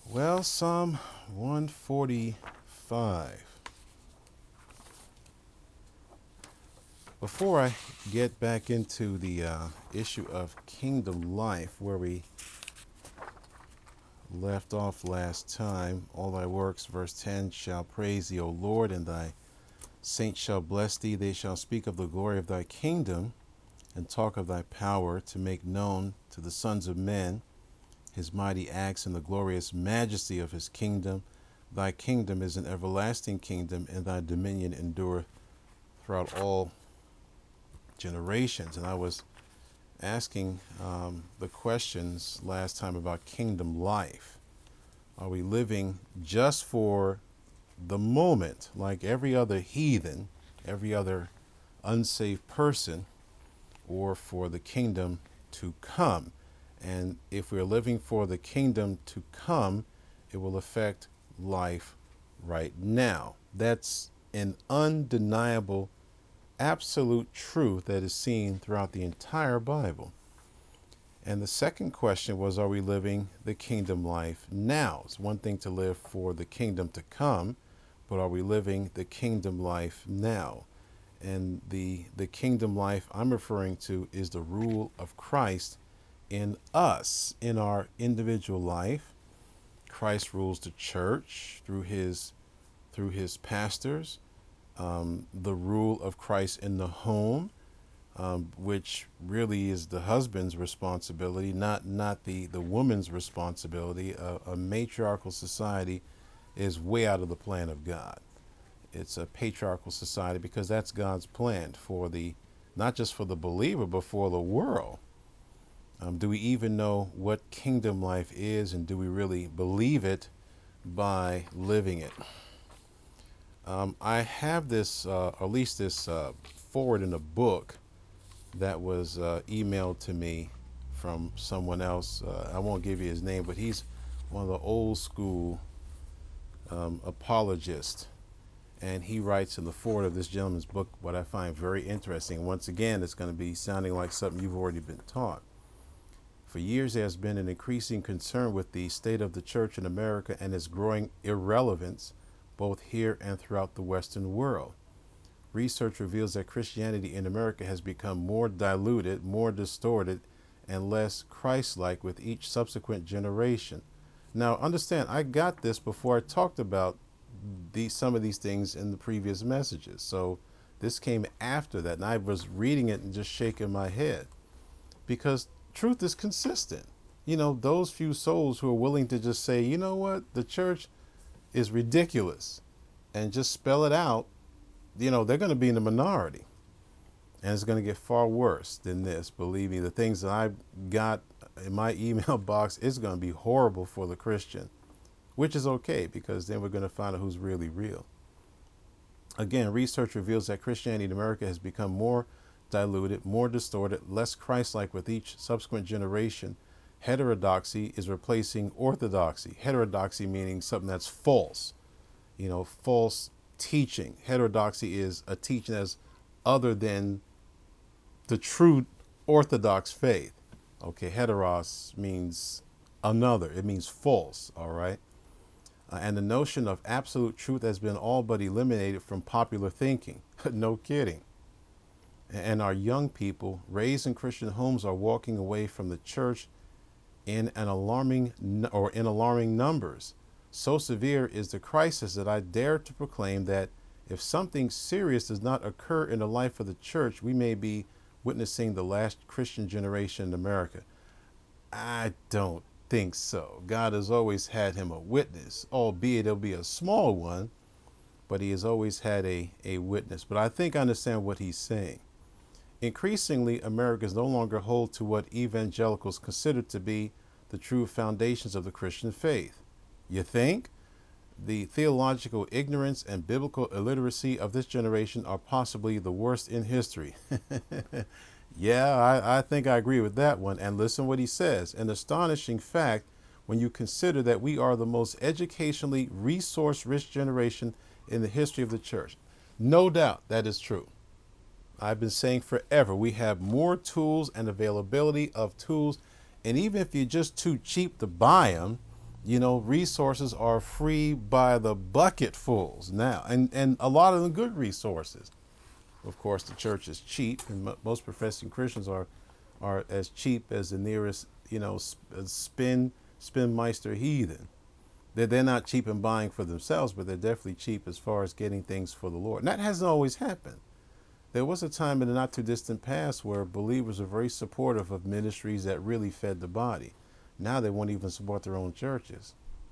Well, Psalm 145. Before I get back into the issue of kingdom life, where we left off last time, all thy works, verse 10, shall praise thee, O Lord, and thy saints shall bless thee. They shall speak of the glory of thy kingdom and talk of thy power to make known to the sons of men his mighty acts and the glorious majesty of his kingdom. Thy kingdom is an everlasting kingdom, and thy dominion endureth throughout all generations. And I was asking the questions last time about kingdom life. Are we living just for the moment, like every other heathen, every other unsaved person, or for the kingdom to come? And if we're living for the kingdom to come, it will affect life right now. That's an undeniable, absolute truth that is seen throughout the entire Bible. And the second question was, are we living the kingdom life now? It's one thing to live for the kingdom to come, but are we living the kingdom life now? And the kingdom life I'm referring to is the rule of Christ in us, in our individual life. Christ rules the church through his pastors. The rule of Christ in the home, which really is the husband's responsibility, not the woman's responsibility. A matriarchal society is way out of the plan of God. It's a patriarchal society because that's God's plan for the, not just for the believer, but for the world. Do we even know what kingdom life is, and do we really believe it by living it? I have this, or at least this forward in a book that was emailed to me from someone else. I won't give you his name, but he's one of the old school apologists. And he writes in the forward of this gentleman's book what I find very interesting. Once again, it's going to be sounding like something you've already been taught. For years, there has been an increasing concern with the state of the church in America and its growing irrelevance both here and throughout the Western world. Research reveals that Christianity in America has become more diluted, more distorted, and less Christ-like with each subsequent generation. Now, understand, I got this before I talked about some of these things in the previous messages. So this came after that, and I was reading it and just shaking my head because truth is consistent. Those few souls who are willing to just say, you know what, the church is ridiculous, and just spell it out, they're going to be in the minority. And it's going to get far worse than this. Believe me, the things that I got in my email box is going to be horrible for the Christian, which is okay because then we're going to find out who's really real. Again, research reveals that Christianity in America has become more diluted, more distorted, less Christ-like with each subsequent generation. Heterodoxy is replacing orthodoxy. Heterodoxy meaning something that's false, false teaching. Heterodoxy is a teaching that's other than the true orthodox faith. Okay, heteros means another. It means false, all right? And the notion of absolute truth has been all but eliminated from popular thinking. No kidding. And our young people raised in Christian homes are walking away from the church in alarming numbers. So severe is the crisis that I dare to proclaim that if something serious does not occur in the life of the church, we may be witnessing the last Christian generation in America. I don't think so. God has always had him a witness, albeit it'll be a small one, but he has always had a witness. But I think I understand what he's saying. Increasingly, Americans no longer hold to what evangelicals consider to be the true foundations of the Christian faith. You think? The theological ignorance and biblical illiteracy of this generation are possibly the worst in history. Yeah, I think I agree with that one. And listen what he says. An astonishing fact when you consider that we are the most educationally resource-rich generation in the history of the church. No doubt that is true. I've been saying forever, we have more tools and availability of tools. And even if you're just too cheap to buy them, You know, resources are free by the bucketfuls now, and a lot of the good resources. Of course, the church is cheap, and most professing Christians are as cheap as the nearest, you know, spinmeister heathen. They're not cheap in buying for themselves, but they're definitely cheap as far as getting things for the Lord. And that hasn't always happened. There was a time in the not too distant past where believers were very supportive of ministries that really fed the body. Now they won't even support their own churches.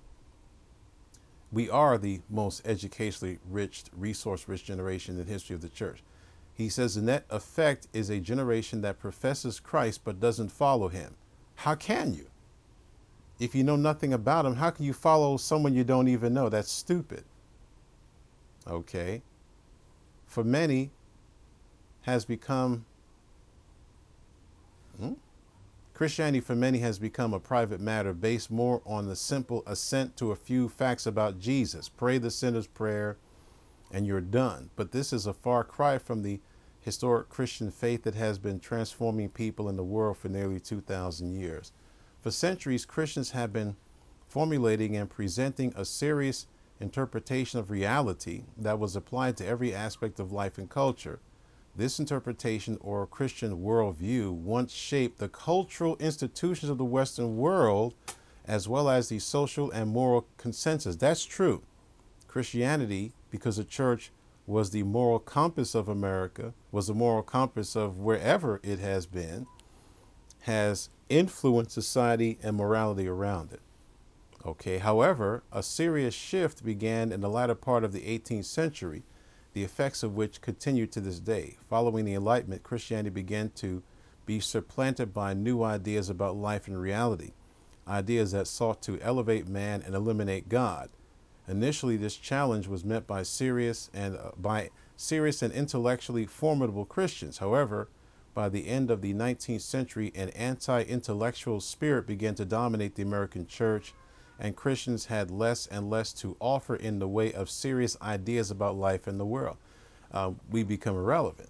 We are the most educationally rich, resource-rich generation in the history of the church. He says the net effect is a generation that professes Christ but doesn't follow him. How can you? If you know nothing about him, how can you follow someone you don't even know? That's stupid. Okay. For many has become, Christianity for many has become a private matter based more on the simple assent to a few facts about Jesus. Pray the sinner's prayer and you're done. But this is a far cry from the historic Christian faith that has been transforming people in the world for nearly 2,000 years. For centuries, Christians have been formulating and presenting a serious interpretation of reality that was applied to every aspect of life and culture. This interpretation, or Christian worldview, once shaped the cultural institutions of the Western world, as well as the social and moral consensus. That's true. Christianity, because the church was the moral compass of America, was the moral compass of wherever it has been, has influenced society and morality around it. Okay. However, a serious shift began in the latter part of the 18th century, the effects of which continue to this day. Following the Enlightenment, Christianity began to be supplanted by new ideas about life and reality, ideas that sought to elevate man and eliminate God. Initially, this challenge was met by serious and intellectually formidable Christians. However, by the end of the 19th century, an anti-intellectual spirit began to dominate the American church, and Christians had less and less to offer in the way of serious ideas about life and the world. We become irrelevant,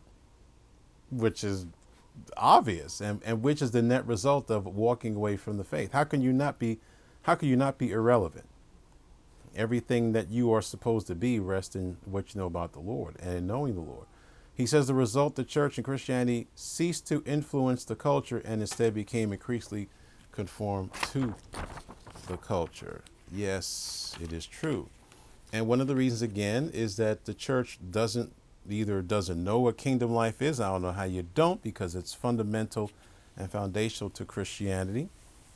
which is obvious, and which is the net result of walking away from the faith. How can you not be irrelevant? Everything that you are supposed to be rests in what you know about the Lord and in knowing the Lord. He says the result, the church and Christianity ceased to influence the culture and instead became increasingly conformed to the culture. Yes, it is true. And one of the reasons, again, is that the church doesn't know what kingdom life is. I don't know how you don't, because it's fundamental and foundational to Christianity.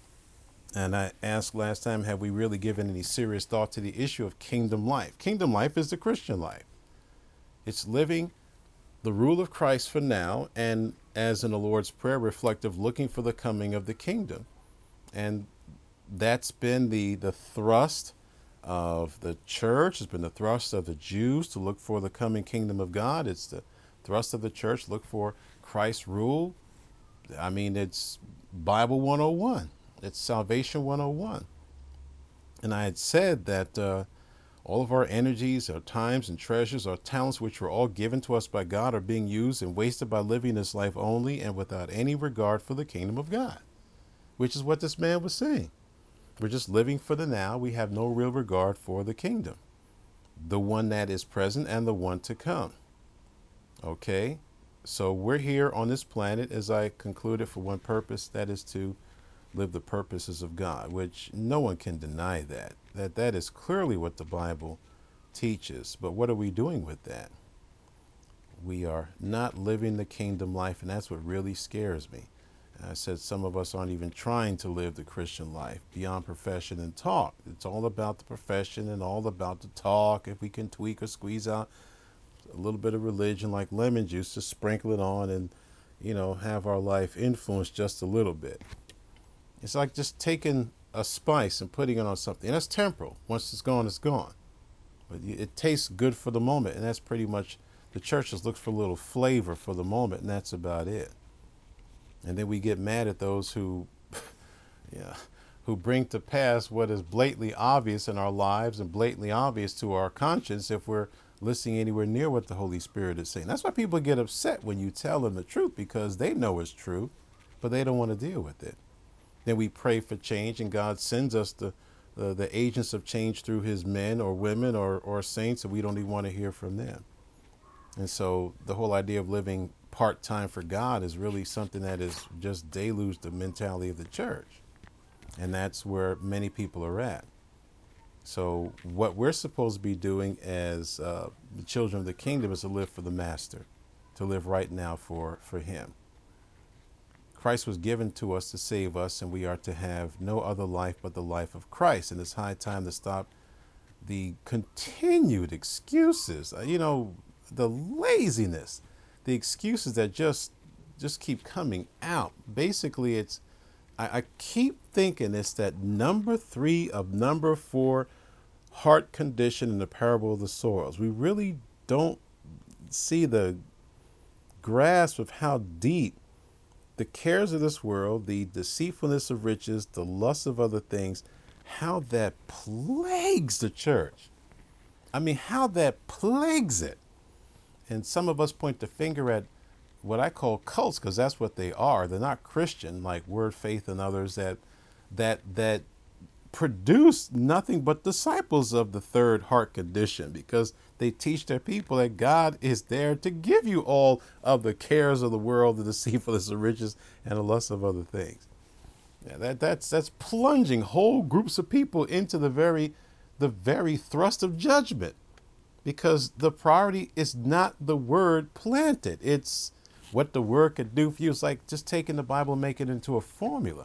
And I asked last time, have we really given any serious thought to the issue of kingdom life? Kingdom life is the Christian life. It's living the rule of Christ for now, and as in the Lord's Prayer, reflective, looking for the coming of the kingdom. And that's been the thrust of the church. It's been the thrust of the Jews to look for the coming kingdom of God. It's the thrust of the church, look for Christ's rule. I mean, it's Bible 101. It's Salvation 101. And I had said that all of our energies, our times and treasures, our talents, which were all given to us by God, are being used and wasted by living this life only and without any regard for the kingdom of God, which is what this man was saying. We're just living for the now. We have no real regard for the kingdom, the one that is present and the one to come. Okay, so we're here on this planet, as I concluded, for one purpose, that is to live the purposes of God, which no one can deny that is clearly what the Bible teaches. But what are we doing with that? We are not living the kingdom life, and that's what really scares me. I said some of us aren't even trying to live the Christian life beyond profession and talk. It's all about the profession and all about the talk. If we can tweak or squeeze out a little bit of religion like lemon juice, to sprinkle it on and, have our life influenced just a little bit. It's like just taking a spice and putting it on something. And that's temporal. Once it's gone, it's gone. But it tastes good for the moment. And that's pretty much, the church just looks for a little flavor for the moment, and that's about it. And then we get mad at those who bring to pass what is blatantly obvious in our lives and blatantly obvious to our conscience if we're listening anywhere near what the Holy Spirit is saying. That's why people get upset when you tell them the truth, because they know it's true, but they don't want to deal with it. Then we pray for change, and God sends us the the agents of change through his men or women or saints, and we don't even want to hear from them. And so the whole idea of living part-time for God is really something that is just deluged the mentality of the church. And that's where many people are at. So what we're supposed to be doing as the children of the kingdom is to live for the master, to live right now for him. Christ was given to us to save us, and we are to have no other life but the life of Christ. And it's high time to stop the continued excuses, the laziness, the excuses that just keep coming out. Basically, I keep thinking it's that number 3 of number 4 heart condition in the parable of the soils. We really don't see the grasp of how deep the cares of this world, the deceitfulness of riches, the lust of other things, how that plagues the church. I mean, how that plagues it. And some of us point the finger at what I call cults, because that's what they are. They're not Christian, like Word Faith and others that produce nothing but disciples of the third heart condition, because they teach their people that God is there to give you all of the cares of the world, the deceitfulness of riches, and the lust of other things. Yeah, that's plunging whole groups of people into the very thrust of judgment, because the priority is not the word planted. It's what the word could do for you. It's like just taking the Bible and making it into a formula.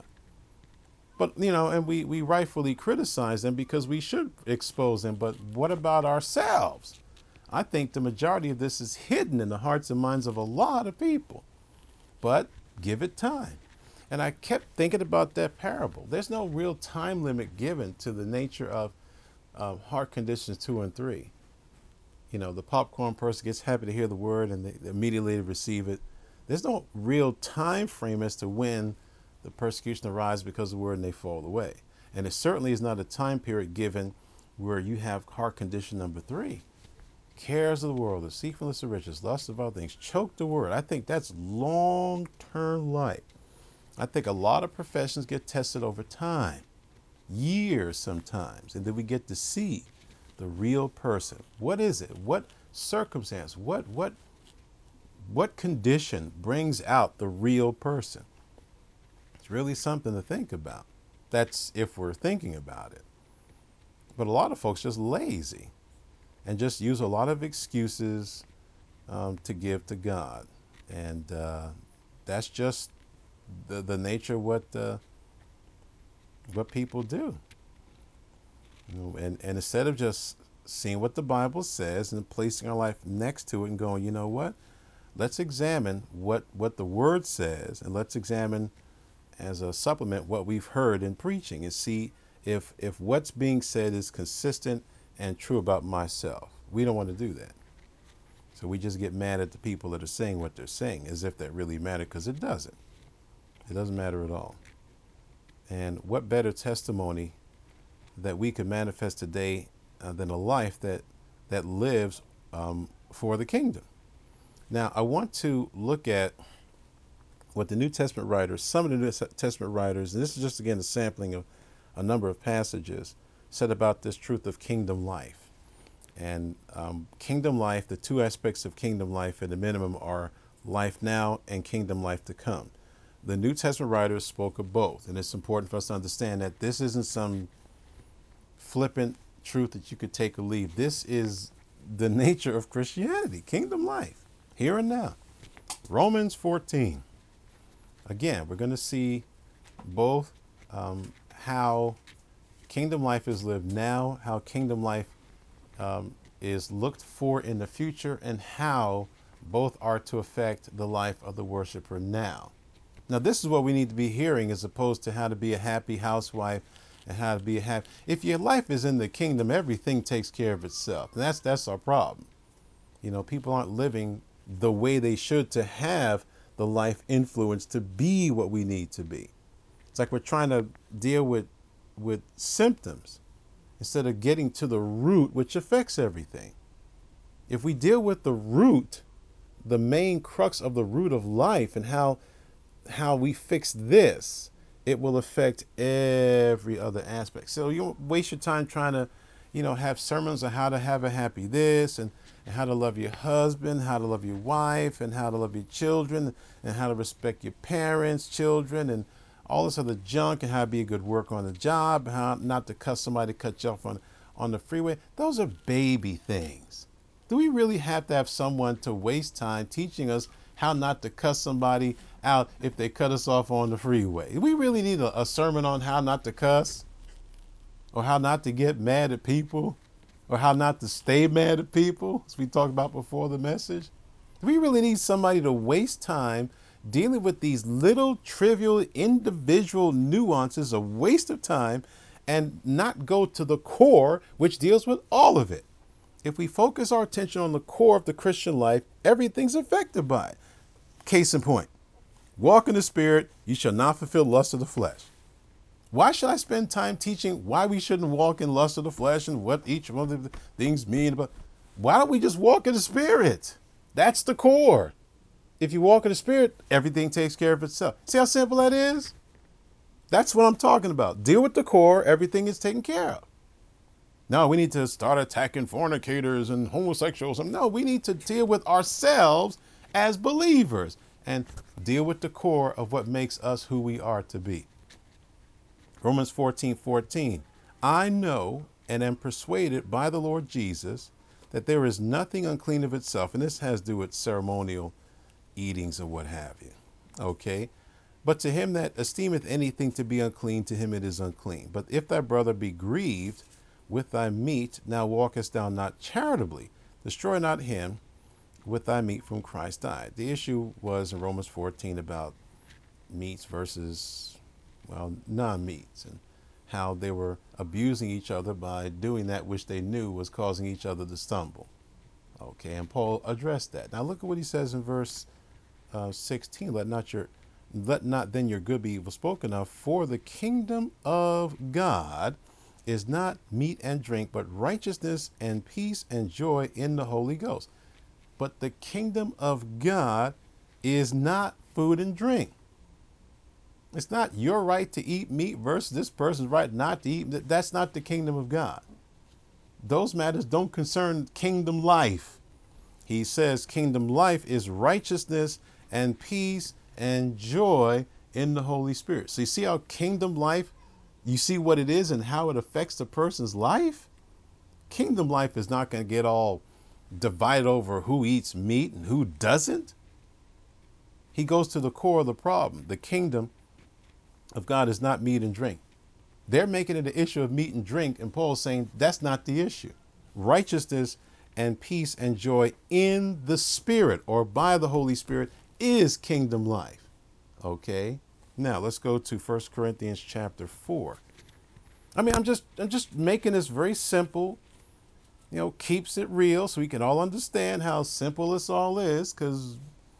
But, and we rightfully criticize them because we should expose them. But what about ourselves? I think the majority of this is hidden in the hearts and minds of a lot of people. But give it time. And I kept thinking about that parable. There's no real time limit given to the nature of heart conditions 2 and 3. The popcorn person gets happy to hear the word and they immediately receive it. There's no real time frame as to when the persecution arises because of the word and they fall away. And it certainly is not a time period given where you have heart condition number 3. Cares of the world, deceitfulness of riches, lust of other things, choke the word. I think that's long-term life. I think a lot of professions get tested over time, years sometimes, and then we get to see the real person. What is it? What circumstance? What condition brings out the real person? It's really something to think about. That's if we're thinking about it. But a lot of folks just lazy and just use a lot of excuses to give to God. And that's just the nature of what people do. And instead of just seeing what the Bible says and placing our life next to it and going, you know what? Let's examine what the word says, and let's examine as a supplement what we've heard in preaching and see if what's being said is consistent and true about myself. We don't want to do that. So we just get mad at the people that are saying what they're saying as if that really mattered, because it doesn't. It doesn't matter at all. And what better testimony that we could manifest today than a life that lives for the kingdom. Now, I want to look at what the New Testament writers, some of the New Testament writers, and this is just, again, a sampling of a number of passages, said about this truth of kingdom life. And kingdom life, the 2 aspects of kingdom life at a minimum are life now and kingdom life to come. The New Testament writers spoke of both, and it's important for us to understand that this isn't some flippant truth that you could take or leave. This is the nature of Christianity, kingdom life, here and now. Romans 14. Again, we're going to see both how kingdom life is lived now, how kingdom life is looked for in the future, and how both are to affect the life of the worshiper now. Now, this is what we need to be hearing, as opposed to how to be a happy housewife and how to be a happy. If your life is in the kingdom, everything takes care of itself. And that's our problem. People aren't living the way they should to have the life influence to be what we need to be. It's like we're trying to deal with symptoms instead of getting to the root, which affects everything. If we deal with the root, the main crux of the root of life, and how we fix this, it will affect every other aspect. So you don't waste your time trying to, have sermons on how to have a happy this and how to love your husband, how to love your wife, and how to love your children, and how to respect your parents, children, and all this other junk, and how to be a good worker on the job, how not to cuss somebody, cut you off on the freeway. Those are baby things. Do we really have to have someone to waste time teaching us how not to cuss somebody out if they cut us off on the freeway? Do we really need a sermon on how not to cuss, or how not to get mad at people, or how not to stay mad at people, as we talked about before the message? Do we really need somebody to waste time dealing with these little trivial individual nuances, a waste of time, and not go to the core, which deals with all of it? If we focus our attention on the core of the Christian life, everything's affected by it. Case in point, walk in the Spirit, you shall not fulfill the lust of the flesh. Why should I spend time teaching why we shouldn't walk in lust of the flesh and what each one of the things mean? But why don't we just walk in the Spirit? That's the core. If you walk in the Spirit, everything takes care of itself. See how simple that is? That's what I'm talking about. Deal with the core, everything is taken care of. No, we need to start attacking fornicators and homosexuals. No, we need to deal with ourselves as believers and deal with the core of what makes us who we are to be. Romans 14:14. I know and am persuaded by the Lord Jesus that there is nothing unclean of itself. And this has to do with ceremonial eatings or what have you. Okay. But to him that esteemeth anything to be unclean, to him it is unclean. But if thy brother be grieved with thy meat, now walkest thou not charitably. Destroy not him with thy meat from Christ died. The issue was in Romans 14 about meats versus, non-meats, and how they were abusing each other by doing that which they knew was causing each other to stumble. Okay, and Paul addressed that. Now look at what he says in verse 16. Let not then your good be evil spoken of, for the kingdom of God is not meat and drink, but righteousness and peace and joy in the Holy Ghost. But the kingdom of God is not food and drink. It's not your right to eat meat versus this person's right not to eat. That's not the kingdom of God. Those matters don't concern kingdom life. He says kingdom life is righteousness and peace and joy in the Holy Spirit. So you see how kingdom life, you see what it is and how it affects the person's life? Kingdom life is not going to get all divided over who eats meat and who doesn't. He goes to the core of the problem. The kingdom of God is not meat and drink. They're making it an issue of meat and drink, and Paul's saying that's not the issue. Righteousness and peace and joy in the Spirit, or by the Holy Spirit, is kingdom life. Okay. Now let's go to 1 Corinthians chapter 4. I'm just making this very simple, keeps it real so we can all understand how simple this all is, because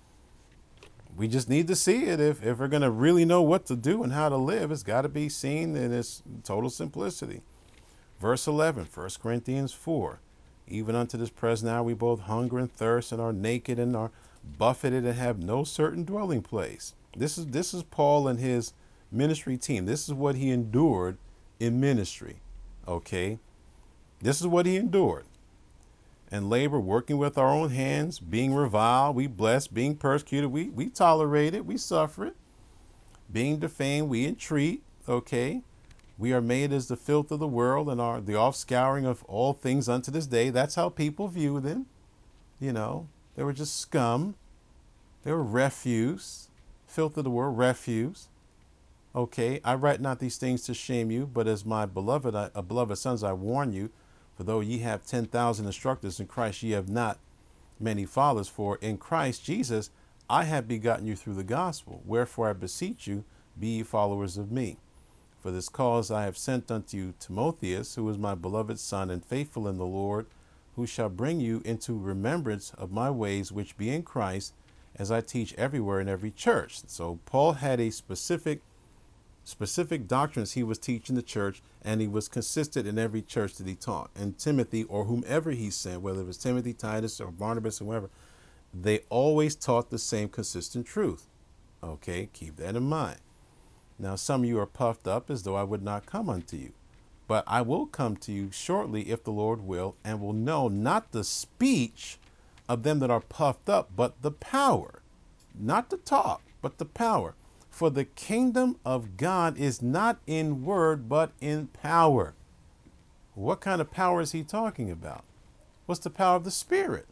we just need to see it. If we're going to really know what to do and how to live, it's got to be seen in its total simplicity. Verse 11, 1 Corinthians 4. Even unto this present hour we both hunger and thirst and are naked and are buffeted and have no certain dwelling place. This is Paul and his ministry team. This is what he endured in ministry. Okay. This is what he endured. And labor, working with our own hands, being reviled, we bless, being persecuted, we tolerate it, we suffer it. Being defamed, we entreat. Okay. We are made as the filth of the world and are the offscouring of all things unto this day. That's how people view them. They were just scum. They were refuse. Filth of the world, refuse. Okay, I write not these things to shame you, but as my beloved sons, I warn you, for though ye have 10,000 instructors in Christ, ye have not many fathers. For in Christ Jesus, I have begotten you through the gospel. Wherefore I beseech you, be ye followers of me. For this cause I have sent unto you Timotheus, who is my beloved son and faithful in the Lord, who shall bring you into remembrance of my ways which be in Christ, as I teach everywhere in every church. So Paul had a specific doctrines he was teaching the church, and he was consistent in every church that he taught. And Timothy, or whomever he sent, whether it was Timothy, Titus, or Barnabas, or whoever, they always taught the same consistent truth. Okay, keep that in mind. Now some of you are puffed up as though I would not come unto you. But I will come to you shortly, if the Lord will, and will know not the speech of them that are puffed up, but the power. Not the talk, but the power. For the kingdom of God is not in word, but in power. What kind of power is he talking about? What's the power of the Spirit?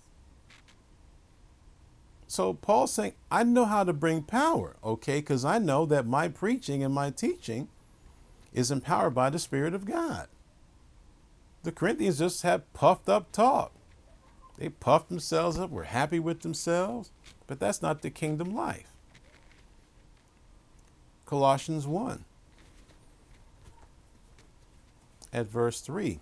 So Paul's saying, I know how to bring power, okay? Because I know that my preaching and my teaching is empowered by the Spirit of God. The Corinthians just had puffed up talk. They puffed themselves up, were happy with themselves, but that's not the kingdom life. Colossians 1 at verse 3.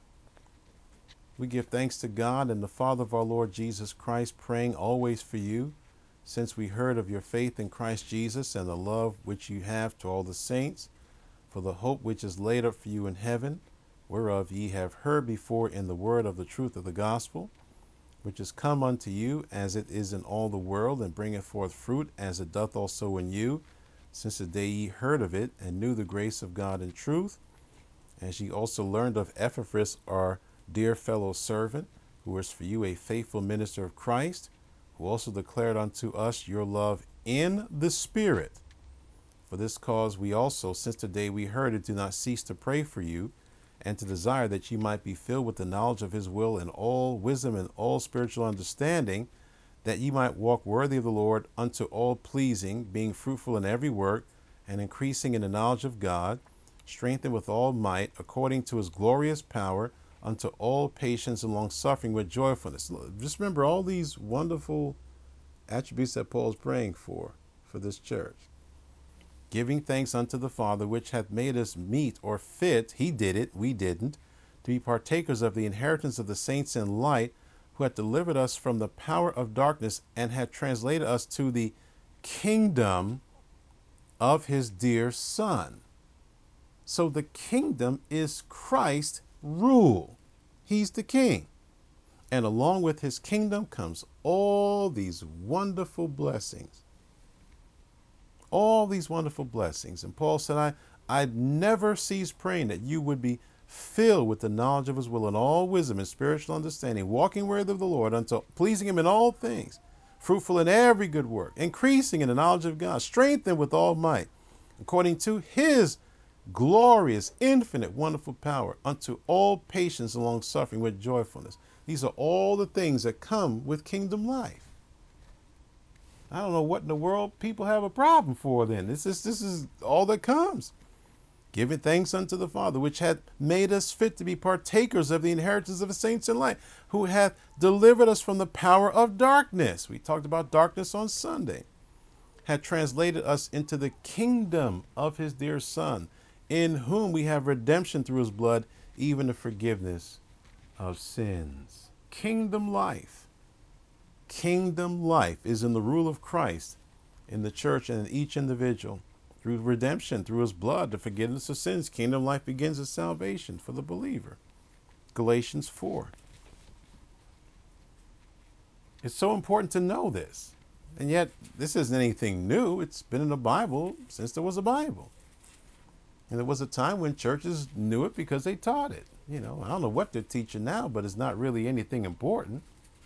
We give thanks to God and the Father of our Lord Jesus Christ, praying always for you, since we heard of your faith in Christ Jesus and the love which you have to all the saints, for the hope which is laid up for you in heaven, whereof ye have heard before in the word of the truth of the gospel, which is come unto you, as it is in all the world, and bringeth forth fruit, as it doth also in you, since the day ye heard of it, and knew the grace of God in truth, as ye also learned of Epaphras, our dear fellow servant, who is for you a faithful minister of Christ, who also declared unto us your love in the Spirit. For this cause we also, since the day we heard it, do not cease to pray for you, and to desire that ye might be filled with the knowledge of his will in all wisdom and all spiritual understanding, that ye might walk worthy of the Lord unto all pleasing, being fruitful in every work, and increasing in the knowledge of God, strengthened with all might, according to his glorious power, unto all patience and long suffering with joyfulness. Just remember all these wonderful attributes that Paul is praying for this church. Giving thanks unto the Father, which hath made us meet or fit, he did it, we didn't, to be partakers of the inheritance of the saints in light, who hath delivered us from the power of darkness, and hath translated us to the kingdom of his dear Son. So the kingdom is Christ's rule. He's the king. And along with his kingdom comes all these wonderful blessings. All these wonderful blessings. And Paul said, I never cease praying that you would be filled with the knowledge of his will and all wisdom and spiritual understanding, walking worthy of the Lord unto pleasing him in all things, fruitful in every good work, increasing in the knowledge of God, strengthened with all might, according to his glorious, infinite, wonderful power, unto all patience and long suffering with joyfulness. These are all the things that come with kingdom life. I don't know what in the world people have a problem for then. This is all that comes. Giving thanks unto the Father, which hath made us fit to be partakers of the inheritance of the saints in light, who hath delivered us from the power of darkness. We talked about darkness on Sunday. Hath translated us into the kingdom of his dear Son, in whom we have redemption through his blood, even the forgiveness of sins. Kingdom life. Kingdom life is in the rule of Christ in the church and in each individual. Through redemption, through his blood, the forgiveness of sins. Kingdom life begins as salvation for the believer. Galatians 4. It's so important to know this. And yet, this isn't anything new. It's been in the Bible since there was a Bible. And there was a time when churches knew it because they taught it. You know, I don't know what they're teaching now, but it's not really anything important.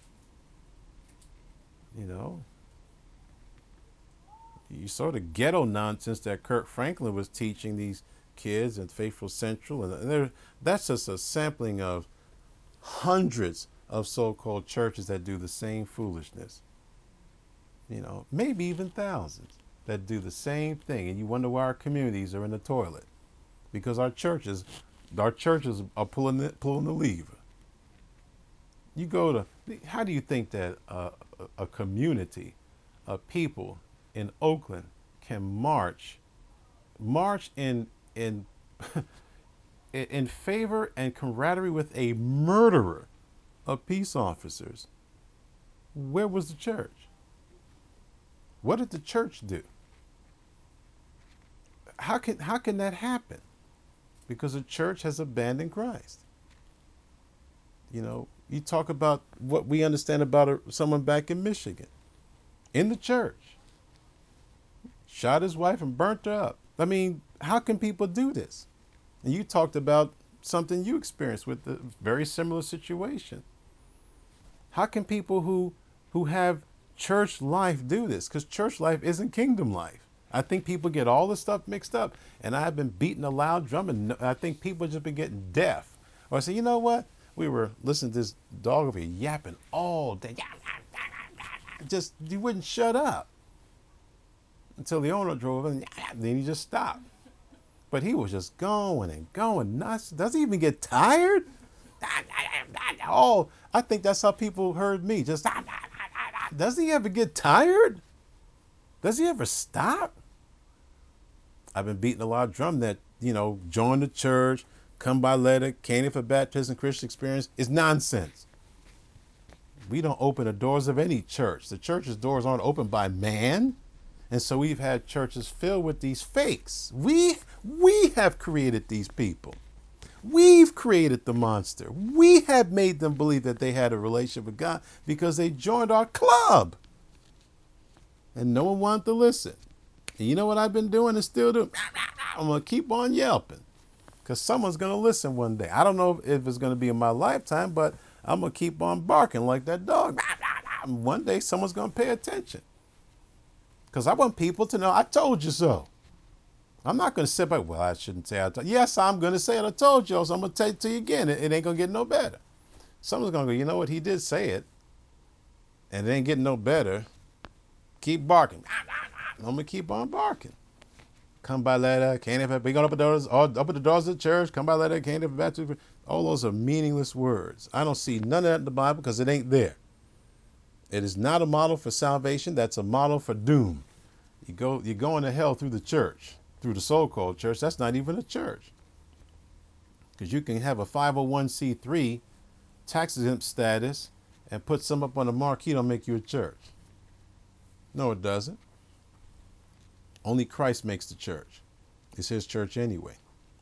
You know, you saw the ghetto nonsense that Kirk Franklin was teaching these kids in Faithful Central. And that's just a sampling of hundreds of so-called churches that do the same foolishness. You know, maybe even thousands that do the same thing. And you wonder why our communities are in the toilet. Because our churches are pulling the lever. You go to, how do you think that a community of people in Oakland can march in in favor and camaraderie with a murderer of peace officers? Where was the church? What did the church do? How can that happen? Because the church has abandoned Christ. You know, you talk about what we understand about someone back in Michigan, in the church, shot his wife and burnt her up. I mean, how can people do this? And you talked about something you experienced with a very similar situation. How can people who have church life do this? Because church life isn't kingdom life. I think people get all this stuff mixed up, and I have been beating a loud drum, and I think people just been getting deaf. Or I say, you know what? We were listening to this dog over here yapping all day. Just, you wouldn't shut up until the owner drove in, then he just stopped. But he was just going and going nuts. Does he even get tired? Oh, I think that's how people heard me. Just, does he ever get tired? Does he ever stop? I've been beating a lot of drum that, join the church, come by letter, candidate for baptism, Christian experience is nonsense. We don't open the doors of any church. The church's doors aren't opened by man. And so we've had churches filled with these fakes. We have created these people. We've created the monster. We have made them believe that they had a relationship with God because they joined our club. And no one wanted to listen. And you know what I've been doing and still doing? I'm going to keep on yelping because someone's going to listen one day. I don't know if it's going to be in my lifetime, but I'm going to keep on barking like that dog. One day someone's going to pay attention because I want people to know I told you so. I'm not going to sit back. Well, I shouldn't say I told you. Yes, I'm going to say it. I told you. So I'm going to tell it to you again. It ain't going to get no better. Someone's going to go, you know what? He did say it. And it ain't getting no better. Keep barking. I'm going to keep on barking. Come by letter, can't have, we're going to open the doors of the church. Come by letter, can't have baptism. All those are meaningless words. I don't see none of that in the Bible because it ain't there. It is not a model for salvation. That's a model for doom. You're going to hell through the church, through the so-called church. That's not even a church. Because you can have a 501c3 tax exempt status and put some up on the marquee, don't make you a church. No, it doesn't. Only Christ makes the church. It's his church anyway.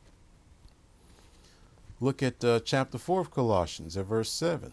Look at chapter 4 of Colossians at verse 7.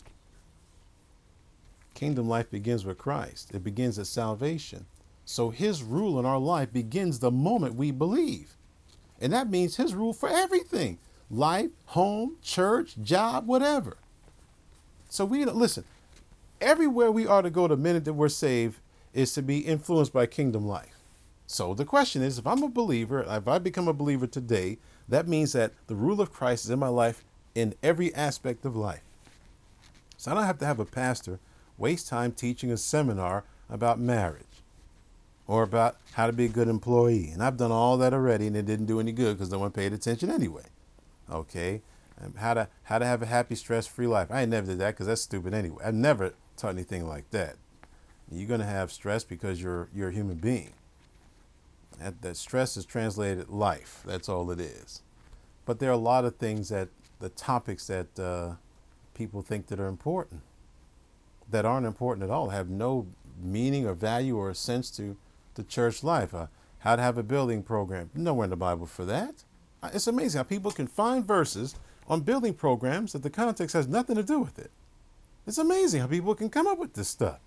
Kingdom life begins with Christ. It begins at salvation. So his rule in our life begins the moment we believe. And that means his rule for everything. Life, home, church, job, whatever. So listen, everywhere we are to go the minute that we're saved is to be influenced by kingdom life. So the question is, if I'm a believer, if I become a believer today, that means that the rule of Christ is in my life in every aspect of life. So I don't have to have a pastor waste time teaching a seminar about marriage or about how to be a good employee. And I've done all that already, and it didn't do any good because no one paid attention anyway. Okay. And how to have a happy, stress-free life. I ain't never did that because that's stupid anyway. I've never taught anything like that. You're going to have stress because you're a human being. That stress is translated life. That's all it is. But there are a lot of things the topics that people think that are important, that aren't important at all, have no meaning or value or sense to the church life. How to have a building program. Nowhere in the Bible for that. It's amazing how people can find verses on building programs that the context has nothing to do with it. It's amazing how people can come up with this stuff.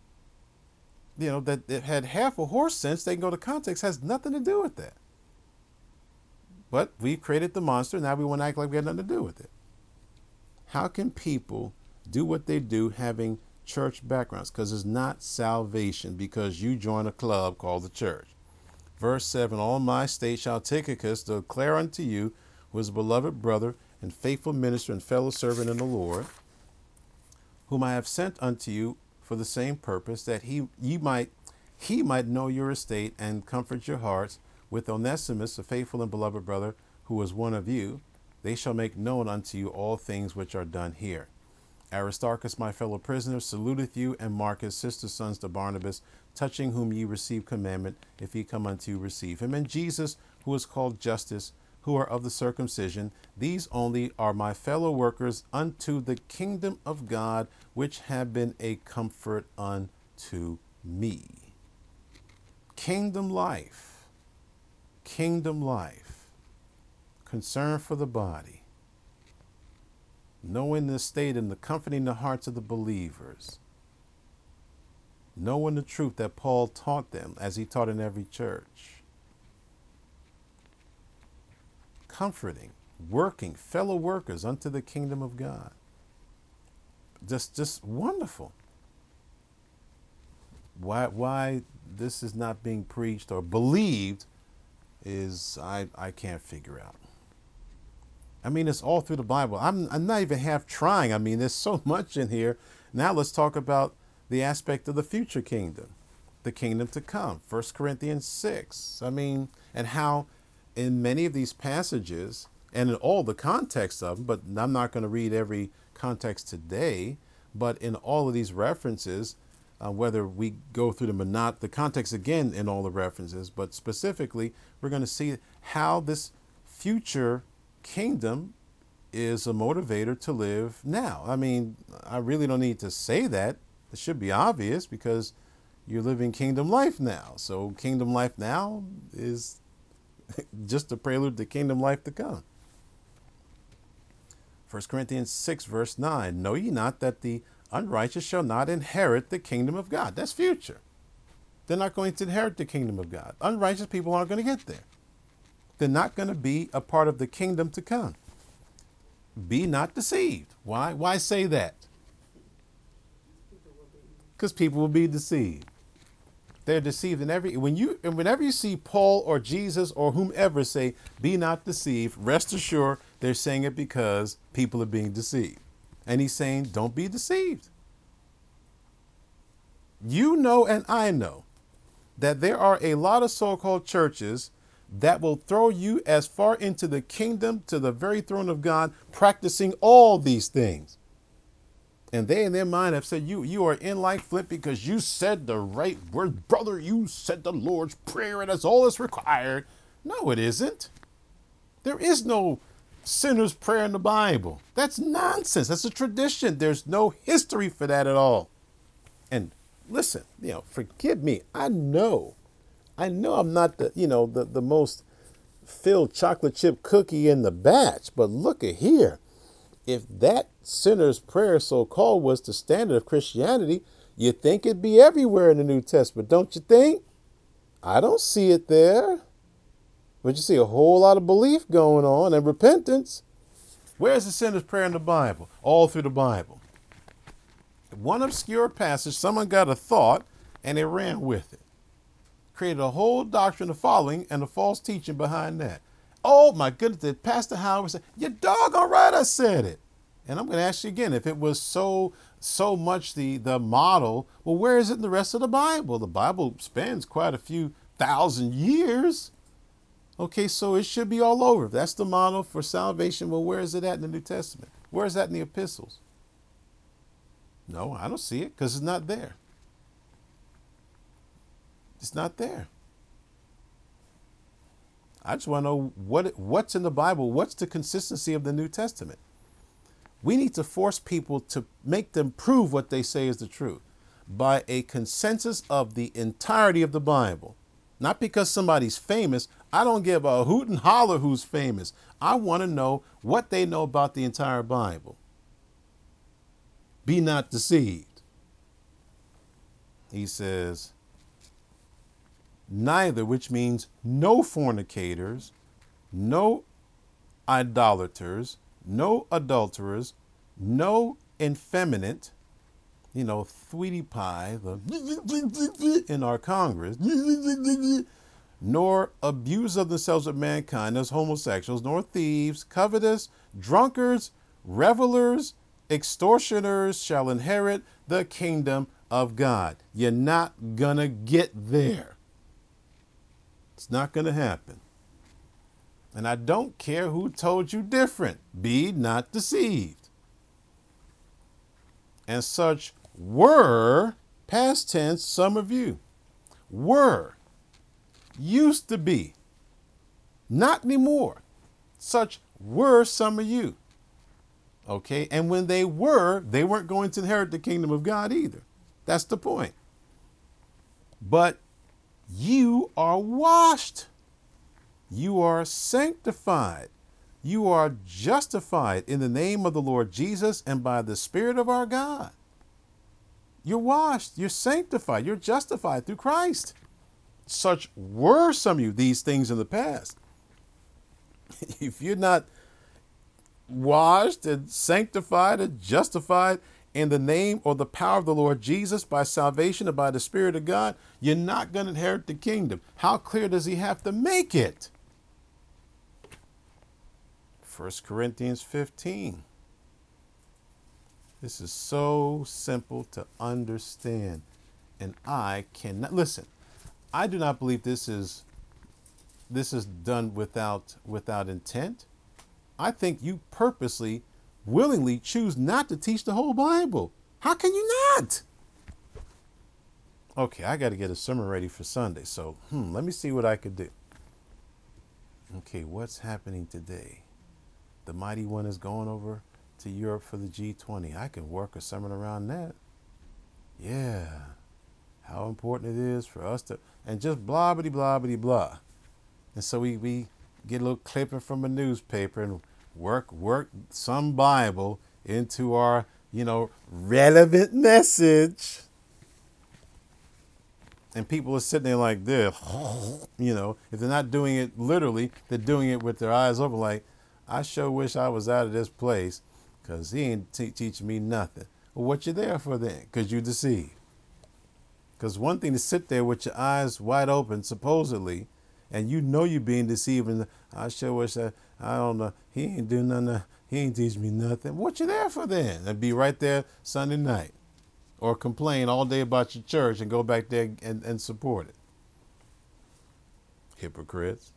That it had half a horse sense, they can go to context, has nothing to do with that. But we've created the monster, now we want to act like we had nothing to do with it. How can people do what they do having church backgrounds? Because it's not salvation because you join a club called the church. Verse 7, all my state shall Tychicus declare unto you, who is a beloved brother and faithful minister and fellow servant in the Lord, whom I have sent unto you for the same purpose, that he might know your estate and comfort your hearts with Onesimus, a faithful and beloved brother, who is one of you. They shall make known unto you all things which are done here. Aristarchus, my fellow prisoner, saluteth you, and Marcus, sister sons to Barnabas, touching whom ye receive commandment. If he come unto you, receive him. And Jesus, who is called Justus, who are of the circumcision, these only are my fellow workers unto the kingdom of God, which have been a comfort unto me. Kingdom life, concern for the body, knowing the state and the comforting the hearts of the believers, knowing the truth that Paul taught them as he taught in every church. comforting, working, fellow workers unto the kingdom of God. Just wonderful. Why this is not being preached or believed is I can't figure out. I mean, it's all through the Bible. I'm not even half trying. I mean, there's so much in here. Now let's talk about the aspect of the future kingdom, the kingdom to come. 1 Corinthians 6. I mean, and how in many of these passages and in all the context of them, but I'm not going to read every context today, but in all of these references, whether we go through them or not, the context again in all the references, but specifically, we're going to see how this future kingdom is a motivator to live now. I mean, I really don't need to say that. It should be obvious because you're living kingdom life now. So kingdom life now is just a prelude to kingdom life to come. 1 Corinthians 6, verse 9, know ye not that the unrighteous shall not inherit the kingdom of God? That's future. They're not going to inherit the kingdom of God. Unrighteous people aren't going to get there. They're not going to be a part of the kingdom to come. Be not deceived. Why? Why say that? Because people will be deceived. They're deceived in whenever you see Paul or Jesus or whomever say, be not deceived, rest assured they're saying it because people are being deceived. And he's saying, don't be deceived. You know, and I know that there are a lot of so-called churches that will throw you as far into the kingdom to the very throne of God, practicing all these things. And they in their mind have said, you are in like flint because you said the right word, brother. You said the Lord's Prayer and that's all that's required. No, it isn't. There is no sinner's prayer in the Bible. That's nonsense. That's a tradition. There's no history for that at all. And listen, forgive me. I know I'm not the most filled chocolate chip cookie in the batch, but look at here. If that sinner's prayer, so-called, was the standard of Christianity, you'd think it'd be everywhere in the New Testament, don't you think? I don't see it there. But you see a whole lot of belief going on and repentance. Where's the sinner's prayer in the Bible? All through the Bible. One obscure passage, someone got a thought and they ran with it. Created a whole doctrine of following and a false teaching behind that. Oh my goodness, did Pastor Howard say, you're doggone right I said it. And I'm going to ask you again, if it was so much the model, well, where is it in the rest of the Bible? The Bible spans quite a few thousand years. Okay, so it should be all over. If that's the model for salvation, well, where is it at in the New Testament? Where is that in the epistles? No, I don't see it because it's not there. It's not there. I just want to know what's in the Bible. What's the consistency of the New Testament? We need to force people to make them prove what they say is the truth by a consensus of the entirety of the Bible. Not because somebody's famous. I don't give a hoot and holler who's famous. I want to know what they know about the entire Bible. Be not deceived. He says, neither, which means no fornicators, no idolaters, no adulterers, no effeminate, Sweetie Pie, in our Congress, nor abuse of themselves with mankind as homosexuals, nor thieves, covetous, drunkards, revelers, extortioners shall inherit the kingdom of God. You're not gonna get there. It's not gonna happen. And I don't care who told you different. Be not deceived. And such were, past tense, some of you. Were. Used to be. Not anymore. Such were some of you. Okay? And when they weren't going to inherit the kingdom of God either. That's the point. But you are washed. You are sanctified. You are justified in the name of the Lord Jesus and by the Spirit of our God. You're washed. You're sanctified. You're justified through Christ. Such were some of you, these things in the past. If you're not washed and sanctified and justified in the name or the power of the Lord Jesus by salvation and by the Spirit of God, you're not going to inherit the kingdom. How clear does he have to make it? 1 Corinthians 15. This is so simple to understand. And I cannot listen. I do not believe this is done without intent. I think you purposely, willingly choose not to teach the whole Bible. How can you not? Okay, I got to get a sermon ready for Sunday. So, let me see what I could do. Okay, what's happening today? The mighty one is going over to Europe for the G20. I can work a sermon around that. Yeah. How important it is for us to, and just blah, bitty, blah, bitty, blah. And so we get a little clipping from a newspaper and work some Bible into our, relevant message. And people are sitting there like this, if they're not doing it literally, they're doing it with their eyes open like, I sure wish I was out of this place because he ain't teaching me nothing. Well, what you there for then? Because you deceived. Because one thing to sit there with your eyes wide open, supposedly, and you're being deceived. And I sure wish I don't know. He ain't doing nothing. He ain't teaching me nothing. What you there for then? And be right there Sunday night. Or complain all day about your church and go back there and support it. Hypocrites.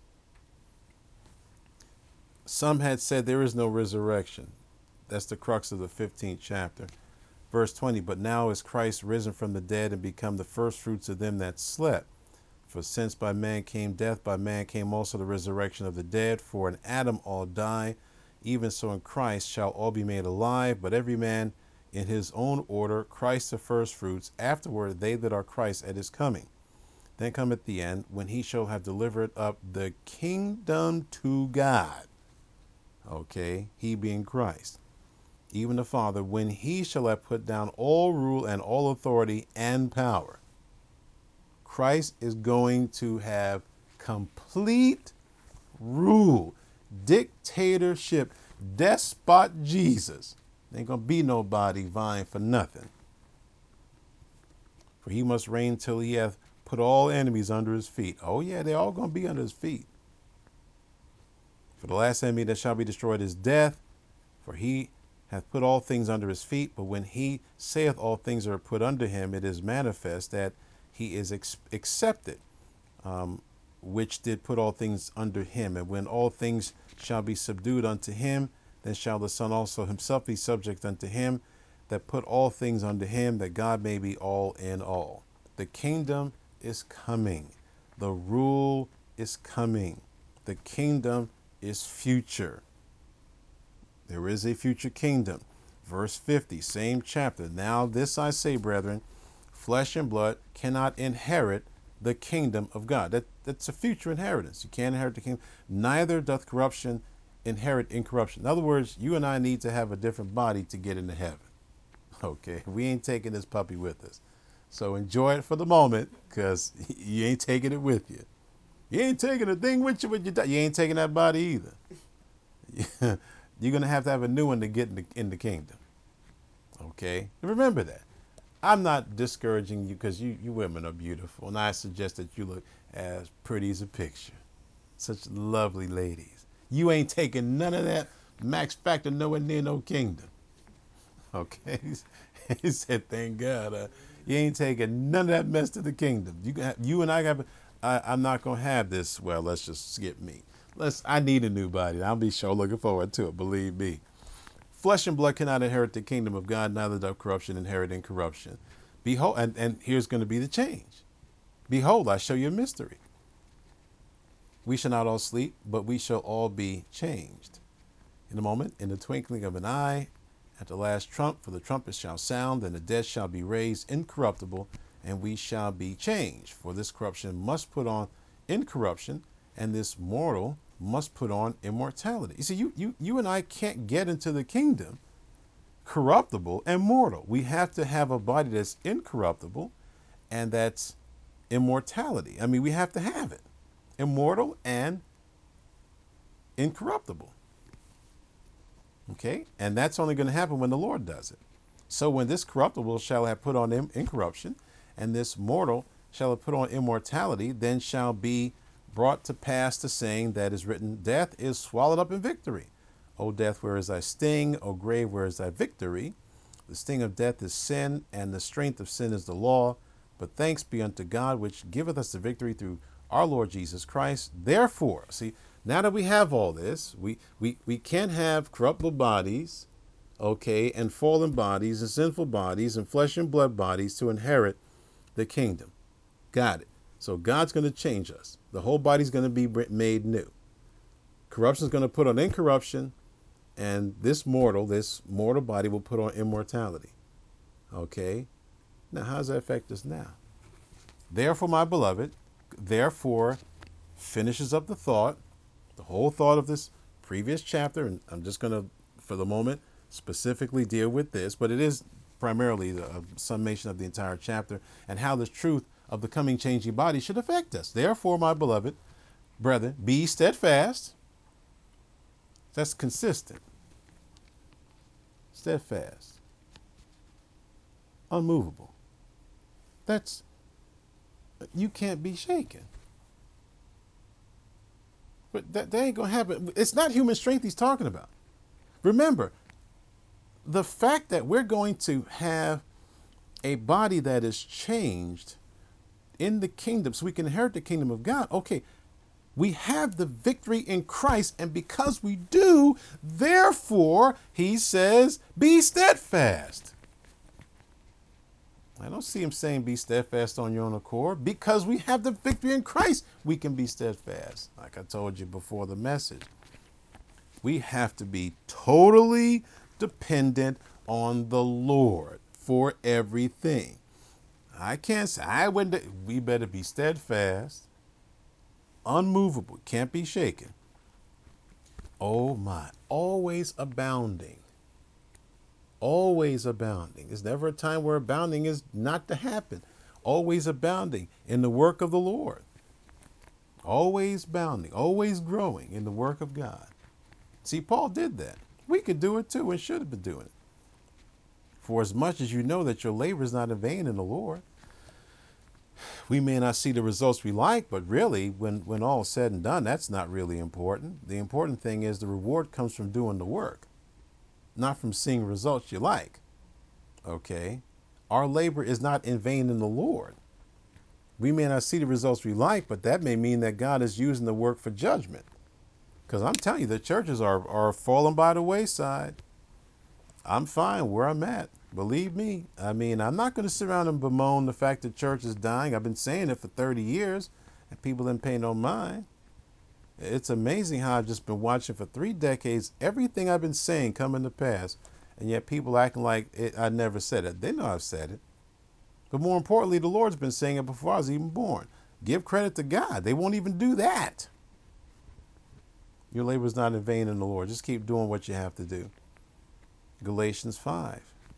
Some had said there is no resurrection. That's the crux of the 15th chapter. Verse 20, but now is Christ risen from the dead and become the first fruits of them that slept. For since by man came death, by man came also the resurrection of the dead. For in Adam all die, even so in Christ shall all be made alive, but every man in his own order, Christ the first fruits, afterward they that are Christ at his coming. Then cometh the end, when he shall have delivered up the kingdom to God. Okay, he being Christ, even the Father, when he shall have put down all rule and all authority and power. Christ is going to have complete rule, dictatorship, despot Jesus. Ain't going to be nobody vying for nothing. For he must reign till he hath put all enemies under his feet. Oh yeah, they're all going to be under his feet. For the last enemy that shall be destroyed is death, for he hath put all things under his feet. But when he saith all things are put under him, it is manifest that he is accepted, which did put all things under him. And when all things shall be subdued unto him, then shall the Son also himself be subject unto him that put all things under him, that God may be all in all. The kingdom is coming. The rule is coming. The kingdom is future. There is a future kingdom. Verse 50, same chapter. Now this I say, brethren, flesh and blood cannot inherit the kingdom of God. That's a future inheritance. You can't inherit the kingdom. Neither doth corruption inherit incorruption. In other words, you and I need to have a different body to get into heaven. Okay, we ain't taking this puppy with us. So enjoy it for the moment, because you ain't taking it with you. You ain't taking a thing with you when you die. You ain't taking that body either. You're going to have a new one to get in the kingdom. Okay, and remember that. I'm not discouraging you, because you women are beautiful, and I suggest that you look as pretty as a picture. Such lovely ladies. You ain't taking none of that max factor nowhere near no kingdom. Okay, he said, "Thank God, you ain't taking none of that mess to the kingdom." You and I got. I'm not gonna have this. Well, let's just skip me. I need a new body. I'll be sure looking forward to it. Believe me. Flesh and blood cannot inherit the kingdom of God, neither doth corruption inherit incorruption. Behold, and here's going to be the change. Behold, I show you a mystery. We shall not all sleep, but we shall all be changed. In a moment, in the twinkling of an eye, at the last trump, for the trumpet shall sound, and the dead shall be raised incorruptible, and we shall be changed. For this corruption must put on incorruption, and this mortal must put on immortality. You see, you and I can't get into the kingdom corruptible and mortal. We have to have a body that's incorruptible, and that's immortality. I mean, we have to have it. Immortal and incorruptible. Okay? And that's only going to happen when the Lord does it. So when this corruptible shall have put on incorruption, and this mortal shall have put on immortality, then shall be brought to pass the saying that is written, death is swallowed up in victory. O death, where is thy sting? O grave, where is thy victory? The sting of death is sin, and the strength of sin is the law. But thanks be unto God, which giveth us the victory through our Lord Jesus Christ. Therefore, see, now that we have all this, we can't have corruptible bodies, okay, and fallen bodies and sinful bodies and flesh and blood bodies to inherit the kingdom. Got it. So God's going to change us. The whole body's going to be made new. Corruption is going to put on incorruption, and this mortal body will put on immortality. Okay. Now, how does that affect us now? Therefore, my beloved, therefore finishes up the whole thought of this previous chapter, and I'm just going to, for the moment, specifically deal with this, but it is primarily a summation of the entire chapter and how the truth of the coming changing body should affect us. Therefore, my beloved brethren, be steadfast. That's consistent. Steadfast. Unmovable. That's, you can't be shaken. But that ain't going to happen. It's not human strength he's talking about. Remember, the fact that we're going to have a body that is changed in the kingdom so we can inherit the kingdom of God. Okay, we have the victory in Christ, and because we do, therefore, he says, be steadfast. I don't see him saying be steadfast on your own accord. Because we have the victory in Christ, we can be steadfast. Like I told you before the message, we have to be totally dependent on the Lord for everything. I can't say, we better be steadfast, unmovable, can't be shaken. Oh my, always abounding. Always abounding. There's never a time where abounding is not to happen. Always abounding in the work of the Lord. Always abounding, always growing in the work of God. See, Paul did that. We could do it too and should have been doing it. For as much as you know that your labor is not in vain in the Lord. We may not see the results we like, but really, when all is said and done, that's not really important. The important thing is the reward comes from doing the work, not from seeing results you like. Okay? Our labor is not in vain in the Lord. We may not see the results we like, but that may mean that God is using the work for judgment. Because I'm telling you, the churches are falling by the wayside. I'm fine where I'm at. Believe me. I mean, I'm not going to sit around and bemoan the fact that church is dying. I've been saying it for 30 years, and people didn't pay no mind. It's amazing how I've just been watching for 3 decades, everything I've been saying coming to pass, and yet people acting like I never said it. They know I've said it. But more importantly, the Lord's been saying it before I was even born. Give credit to God. They won't even do that. Your labor is not in vain in the Lord. Just keep doing what you have to do. Galatians 5.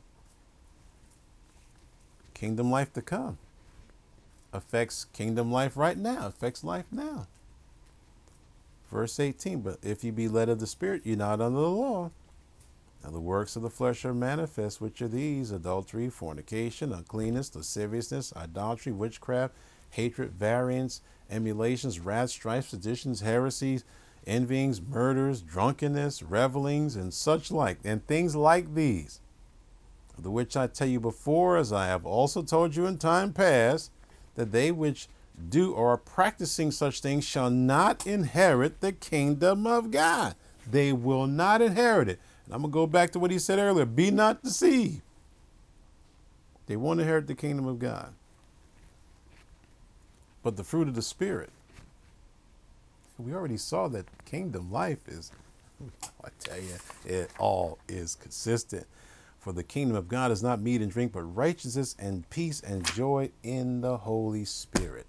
Kingdom life to come. Affects kingdom life right now. Affects life now. Verse 18, but if you be led of the Spirit, you're not under the law. Now the works of the flesh are manifest, which are these: adultery, fornication, uncleanness, lasciviousness, idolatry, witchcraft, hatred, variance, emulations, wrath, strife, seditions, heresies, envyings, murders, drunkenness, revelings, and such like, and things like these, the which I tell you before, as I have also told you in time past, that they which do or are practicing such things shall not inherit the kingdom of God. They will not inherit it. And I'm going to go back to what he said earlier. Be not deceived. They won't inherit the kingdom of God. But the fruit of the Spirit. We already saw that kingdom life is, I tell you, it all is consistent. For the kingdom of God is not meat and drink, but righteousness and peace and joy in the Holy Spirit.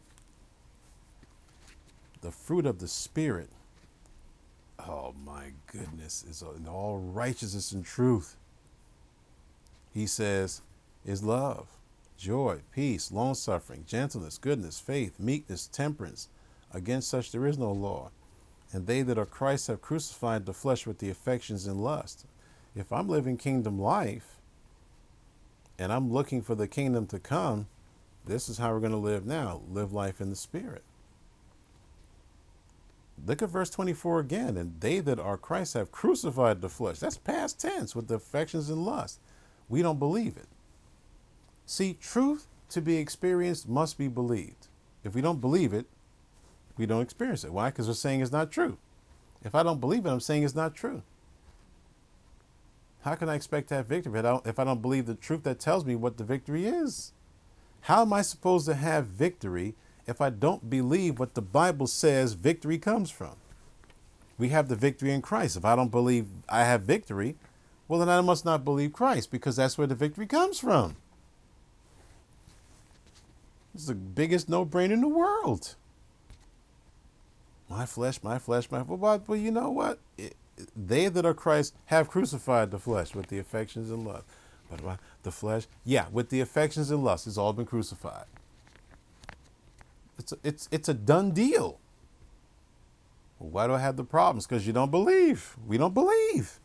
The fruit of the Spirit, oh my goodness, is in all righteousness and truth. He says, is love, joy, peace, long-suffering, gentleness, goodness, faith, meekness, temperance. Against such there is no law. And they that are Christ have crucified the flesh with the affections and lust. If I'm living kingdom life and I'm looking for the kingdom to come, this is how we're going to live now. Live life in the Spirit. Look at verse 24 again. And they that are Christ have crucified the flesh. That's past tense, with the affections and lust. We don't believe it. See, truth to be experienced must be believed. If we don't believe it, we don't experience it. Why? Because we're saying it's not true. If I don't believe it, I'm saying it's not true. How can I expect to have victory if I don't believe the truth that tells me what the victory is? How am I supposed to have victory if I don't believe what the Bible says victory comes from? We have the victory in Christ. If I don't believe I have victory, well, then I must not believe Christ, because that's where the victory comes from. It's the biggest no-brainer in the world. My flesh, my flesh, my flesh. Well, you know what? They that are Christ have crucified the flesh with the affections and lust. But the flesh, yeah, with the affections and lust, it's all been crucified. It's a done deal. Well, why do I have the problems? Because you don't believe. We don't believe.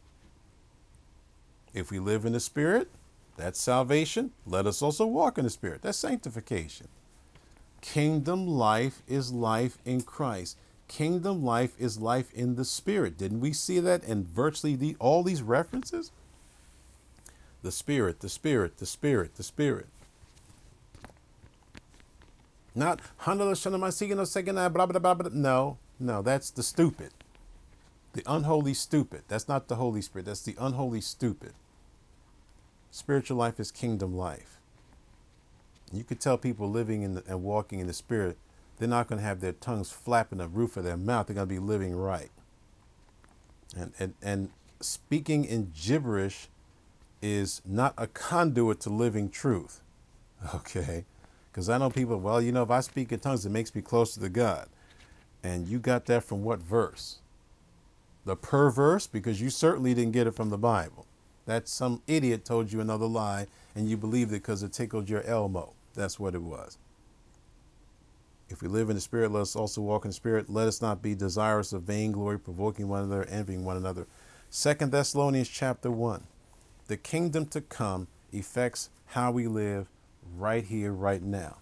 If we live in the Spirit, that's salvation. Let us also walk in the Spirit. That's sanctification. Kingdom life is life in Christ. Kingdom life is life in the Spirit. Didn't we see that in virtually all these references? The Spirit, the Spirit, the Spirit, the Spirit. Not no, that's the stupid. The unholy stupid. That's not the Holy Spirit. That's the unholy stupid. Spiritual life is kingdom life. You could tell people living and walking in the Spirit, they're not going to have their tongues flapping the roof of their mouth. They're going to be living right. And speaking in gibberish is not a conduit to living truth. Okay? Because I know people, well, you know, if I speak in tongues, it makes me closer to God. And you got that from what verse? The perverse? Because you certainly didn't get it from the Bible. That some idiot told you another lie and you believed it because it tickled your Elmo. That's what it was. If we live in the Spirit, let us also walk in the Spirit. Let us not be desirous of vainglory, provoking one another, envying one another. 2 Thessalonians chapter 1. The kingdom to come affects how we live right here, right now.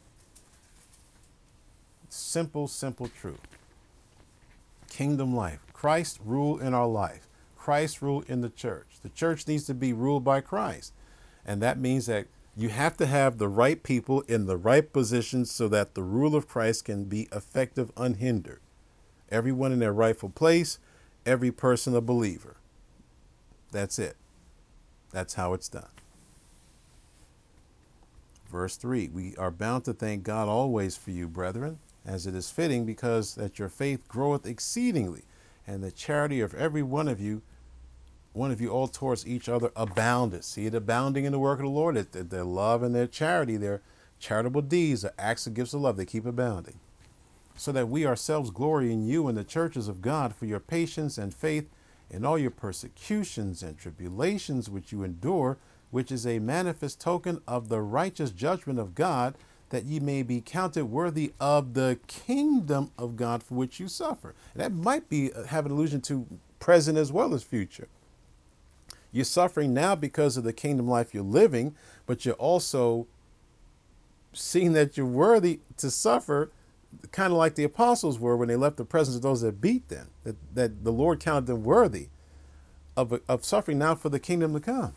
Simple, simple truth. Kingdom life. Christ rule in our life. Christ rule in the church. The church needs to be ruled by Christ. And that means that you have to have the right people in the right positions so that the rule of Christ can be effective, unhindered. Everyone in their rightful place, every person a believer. That's it. That's how it's done. Verse 3, we are bound to thank God always for you, brethren, as it is fitting, because that your faith groweth exceedingly, and the charity of every one of you all towards each other aboundeth. See it abounding in the work of the Lord. Their love and their charity, their charitable deeds, their acts of gifts of love, they keep abounding. So that we ourselves glory in you and the churches of God for your patience and faith in all your persecutions and tribulations which you endure, which is a manifest token of the righteous judgment of God, that ye may be counted worthy of the kingdom of God for which you suffer. And that might be have an allusion to present as well as future. You're suffering now because of the kingdom life you're living, but you're also seeing that you're worthy to suffer, kind of like the apostles were when they left the presence of those that beat them, that the Lord counted them worthy of suffering now for the kingdom to come.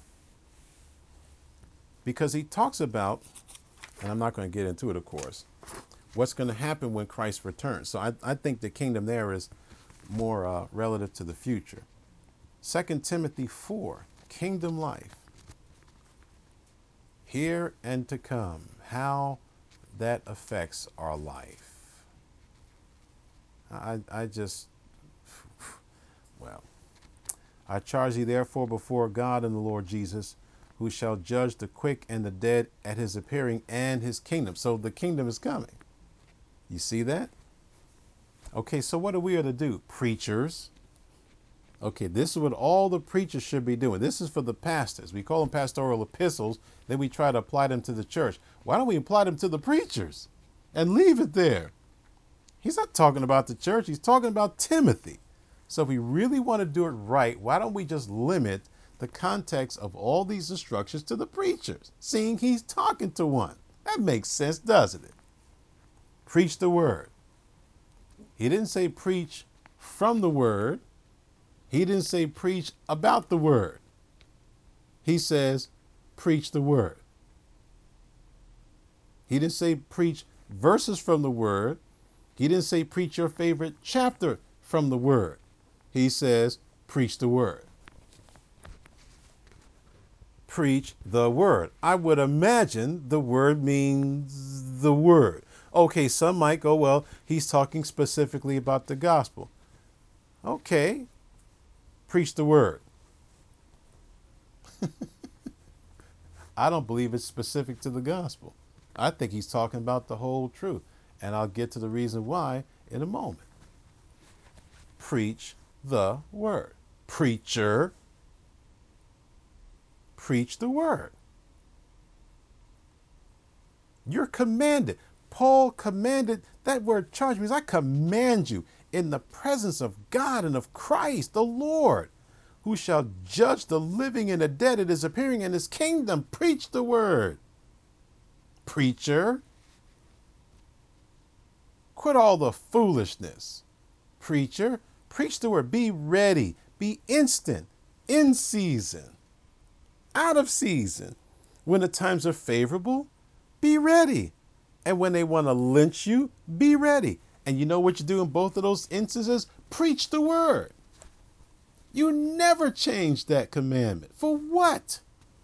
Because he talks about, and I'm not going to get into it, of course, what's going to happen when Christ returns. So I think the kingdom there is more relative to the future. 2 Timothy 4, kingdom life, here and to come, how that affects our life. I charge thee therefore before God and the Lord Jesus, who shall judge the quick and the dead at his appearing and his kingdom. So the kingdom is coming. You see that? Okay, so what are we to do? Preachers. Okay, this is what all the preachers should be doing. This is for the pastors. We call them pastoral epistles. Then we try to apply them to the church. Why don't we apply them to the preachers and leave it there? He's not talking about the church. He's talking about Timothy. So if we really want to do it right, why don't we just limit the context of all these instructions to the preachers, seeing he's talking to one? That makes sense, doesn't it? Preach the word. He didn't say preach from the word. He didn't say preach about the word. He says preach the word. He didn't say preach verses from the word. He didn't say preach your favorite chapter from the word. He says preach the word. Preach the word. I would imagine the word means the word. Okay, some might go, well, he's talking specifically about the gospel. Okay, preach the word. I don't believe it's specific to the gospel. I think he's talking about the whole truth. And I'll get to the reason why in a moment. Preach the word. Preacher, preach the word. You're commanded. Paul commanded, that word charge means I command you in the presence of God and of Christ, the Lord, who shall judge the living and the dead at his appearing in his kingdom. Preach the word. Preacher, quit all the foolishness. Preacher, preach the word. Be ready. Be instant. In season. Out of season. When the times are favorable, be ready. And when they want to lynch you, be ready. And you know what you do in both of those instances? Preach the word. You never change that commandment. For what?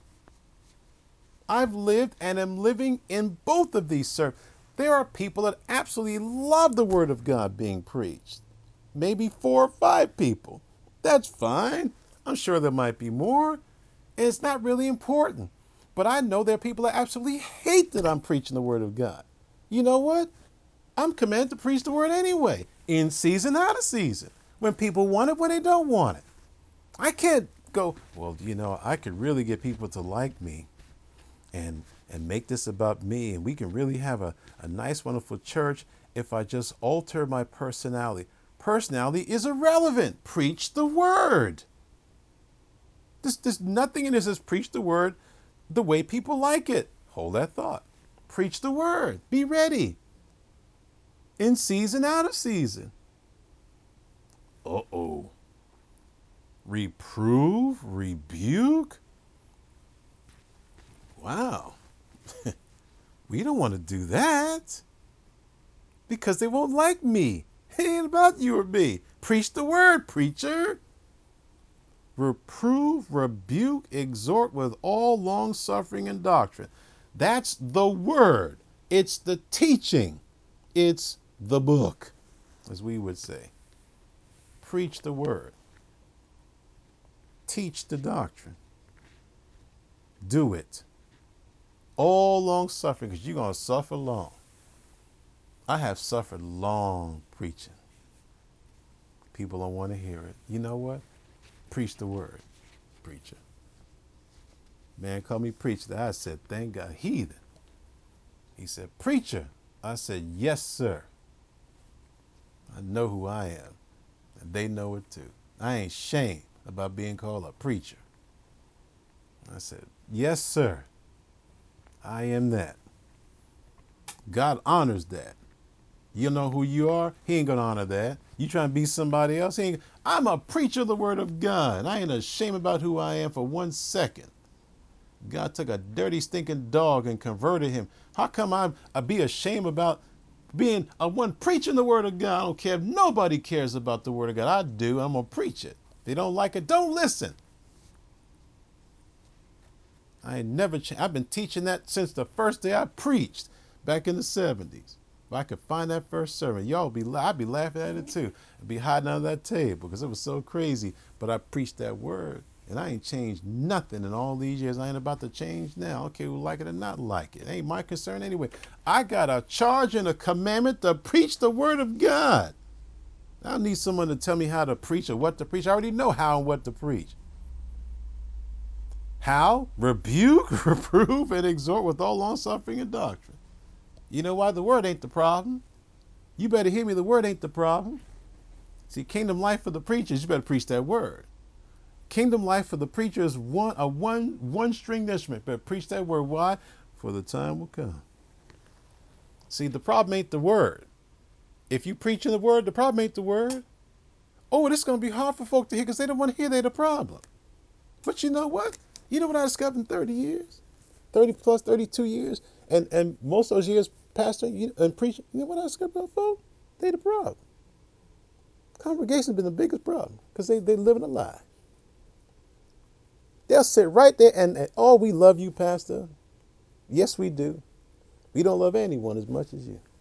I've lived and am living in both of these, sir. There are people that absolutely love the word of God being preached. Maybe 4 or 5 people. That's fine. I'm sure there might be more. And it's not really important. But I know there are people that absolutely hate that I'm preaching the word of God. You know what? I'm commanded to preach the word anyway. In season, out of season. When people want it, when they don't want it. I can't go, well, I could really get people to like me and make this about me. And we can really have a nice, wonderful church if I just alter my personality. Personality is irrelevant. Preach the word. There's nothing in this that says preach the word the way people like it. Hold that thought. Preach the word. Be ready. In season, out of season. Uh-oh. Reprove, rebuke. Wow. We don't want to do that because they won't like me. It ain't about you or me. Preach the word, preacher. Reprove, rebuke, exhort with all long suffering and doctrine. That's the word. It's the teaching. It's the book, as we would say. Preach the word. Teach the doctrine. Do it. All long suffering, because you're going to suffer long. I have suffered long preaching. People don't want to hear it. You know what? Preach the word, preacher. Man called me preacher. I said, thank God. Heathen. He said, preacher. I said, yes, sir. I know who I am. And they know it too. I ain't ashamed about being called a preacher. I said, yes, sir. I am that. God honors that. You know who you are? He ain't going to honor that. You trying to be somebody else? I'm a preacher of the word of God. I ain't ashamed about who I am for 1 second. God took a dirty, stinking dog and converted him. How come I be ashamed about being a one preaching the word of God? I don't care if nobody cares about the word of God. I do. I'm going to preach it. If they don't like it, don't listen. I ain't never changed. I've been teaching that since the first day I preached back in the 70s. If I could find that first sermon, I'd be laughing at it too. I'd be hiding under that table because it was so crazy. But I preached that word, and I ain't changed nothing in all these years. I ain't about to change now. I don't care who like it or not like it. It ain't my concern anyway. I got a charge and a commandment to preach the word of God. I don't need someone to tell me how to preach or what to preach. I already know how and what to preach. How? Rebuke, reprove, and exhort with all long suffering and doctrine. You know why? The word ain't the problem. You better hear me. The word ain't the problem. See, kingdom life for the preachers, you better preach that word. Kingdom life for the preacher is one string instrument. Better preach that word. Why? For the time will come. See, the problem ain't the word. If you preaching the word, the problem ain't the word. Oh, this is going to be hard for folk to hear because they don't want to hear they're the problem. But you know what? You know what I discovered in 30 years? 30 plus 32 years? And most of those years pastoring and preaching, you know what I discovered about folk? They the problem. Congregation's been the biggest problem because they living a lie. They'll sit right there and, oh, we love you, Pastor. Yes, we do. We don't love anyone as much as you.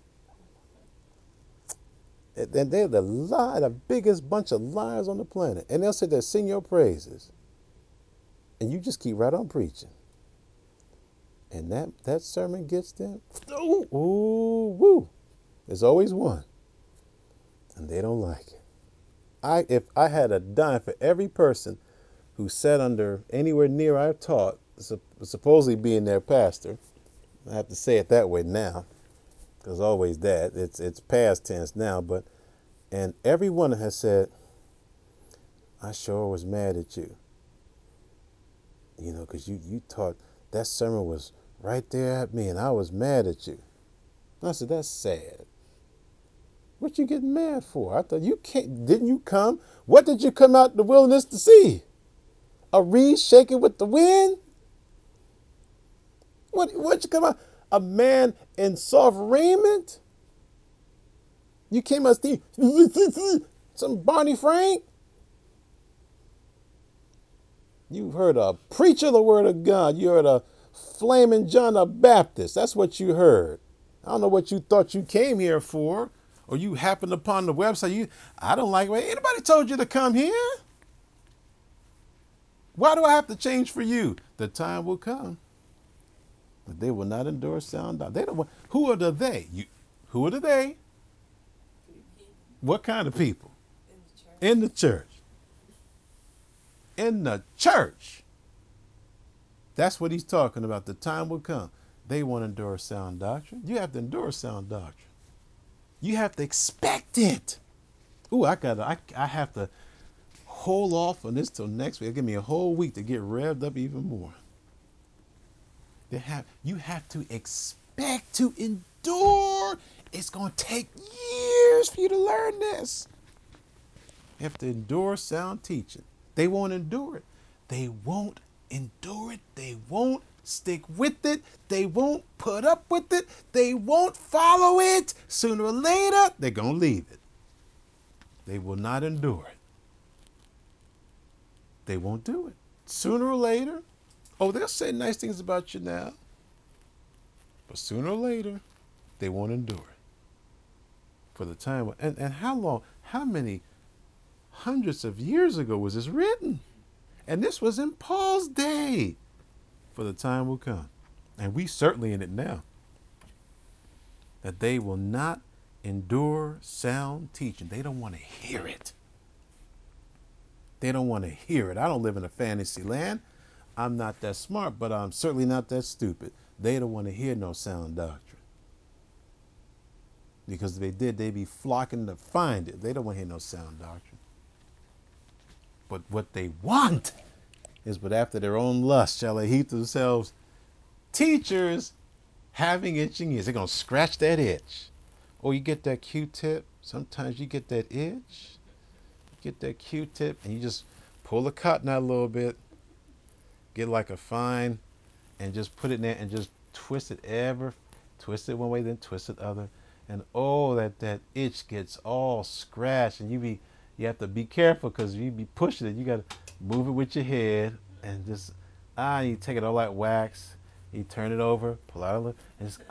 And they're the biggest bunch of liars on the planet. And they'll sit there, sing your praises. And you just keep right on preaching. And that sermon gets them. Ooh, woo. There's always one. And they don't like it. If I had a dime for every person who sat under anywhere near I've taught, supposedly being their pastor, I have to say it that way now, because always that. It's past tense now, and everyone has said, I sure was mad at you. You know, because you taught, that sermon was right there at me, and I was mad at you. I said, that's sad. What you getting mad for? I thought didn't you come? What did you come out in the wilderness to see? A reed shaking with the wind? What'd you come out? A man in soft raiment? You came out some Barney Frank? You heard a preacher of the word of God. You heard a flaming John the Baptist. That's what you heard. I don't know what you thought you came here for, or you happened upon the website. I don't like it. Anybody told you to come here? Why do I have to change for you? The time will come. But they will not endure sound doctrine. They don't want. Who are the they? Who are the they? What kind of people? In the church. In the church. That's what he's talking about. The time will come. They won't endure sound doctrine. You have to endure sound doctrine. You have to expect it. Ooh, I have to hold off on this till next week. Give me a whole week to get revved up even more. You have to expect to endure. It's going to take years for you to learn this. You have to endure sound teaching. They won't endure it. They won't endure it. They won't stick with it. They won't put up with it. They won't follow it. Sooner or later, they're going to leave it. They will not endure it. They won't do it. Sooner or later, they'll say nice things about you now. But sooner or later, they won't endure it. For the time, and how long, how many hundreds of years ago was this written? And this was in Paul's day. For the time will come. And we certainly in it now. That they will not endure sound teaching. They don't want to hear it. They don't want to hear it. I don't live in a fantasy land. I'm not that smart, but I'm certainly not that stupid. They don't want to hear no sound doctrine. Because if they did, they'd be flocking to find it. They don't want to hear no sound doctrine. But what they want is, but after their own lust shall they heap themselves teachers having itching ears. They're going to scratch that itch. Or you get that Q-tip. Sometimes you get that itch. Get that Q-tip and you just pull the cotton out a little bit, get like a fine, and just put it in there and just twist it one way, then twist it the other. And that itch gets all scratched, and you have to be careful because you be pushing it. You got to move it with your head and just, you take it all like wax. You turn it over, pull out a little, and just,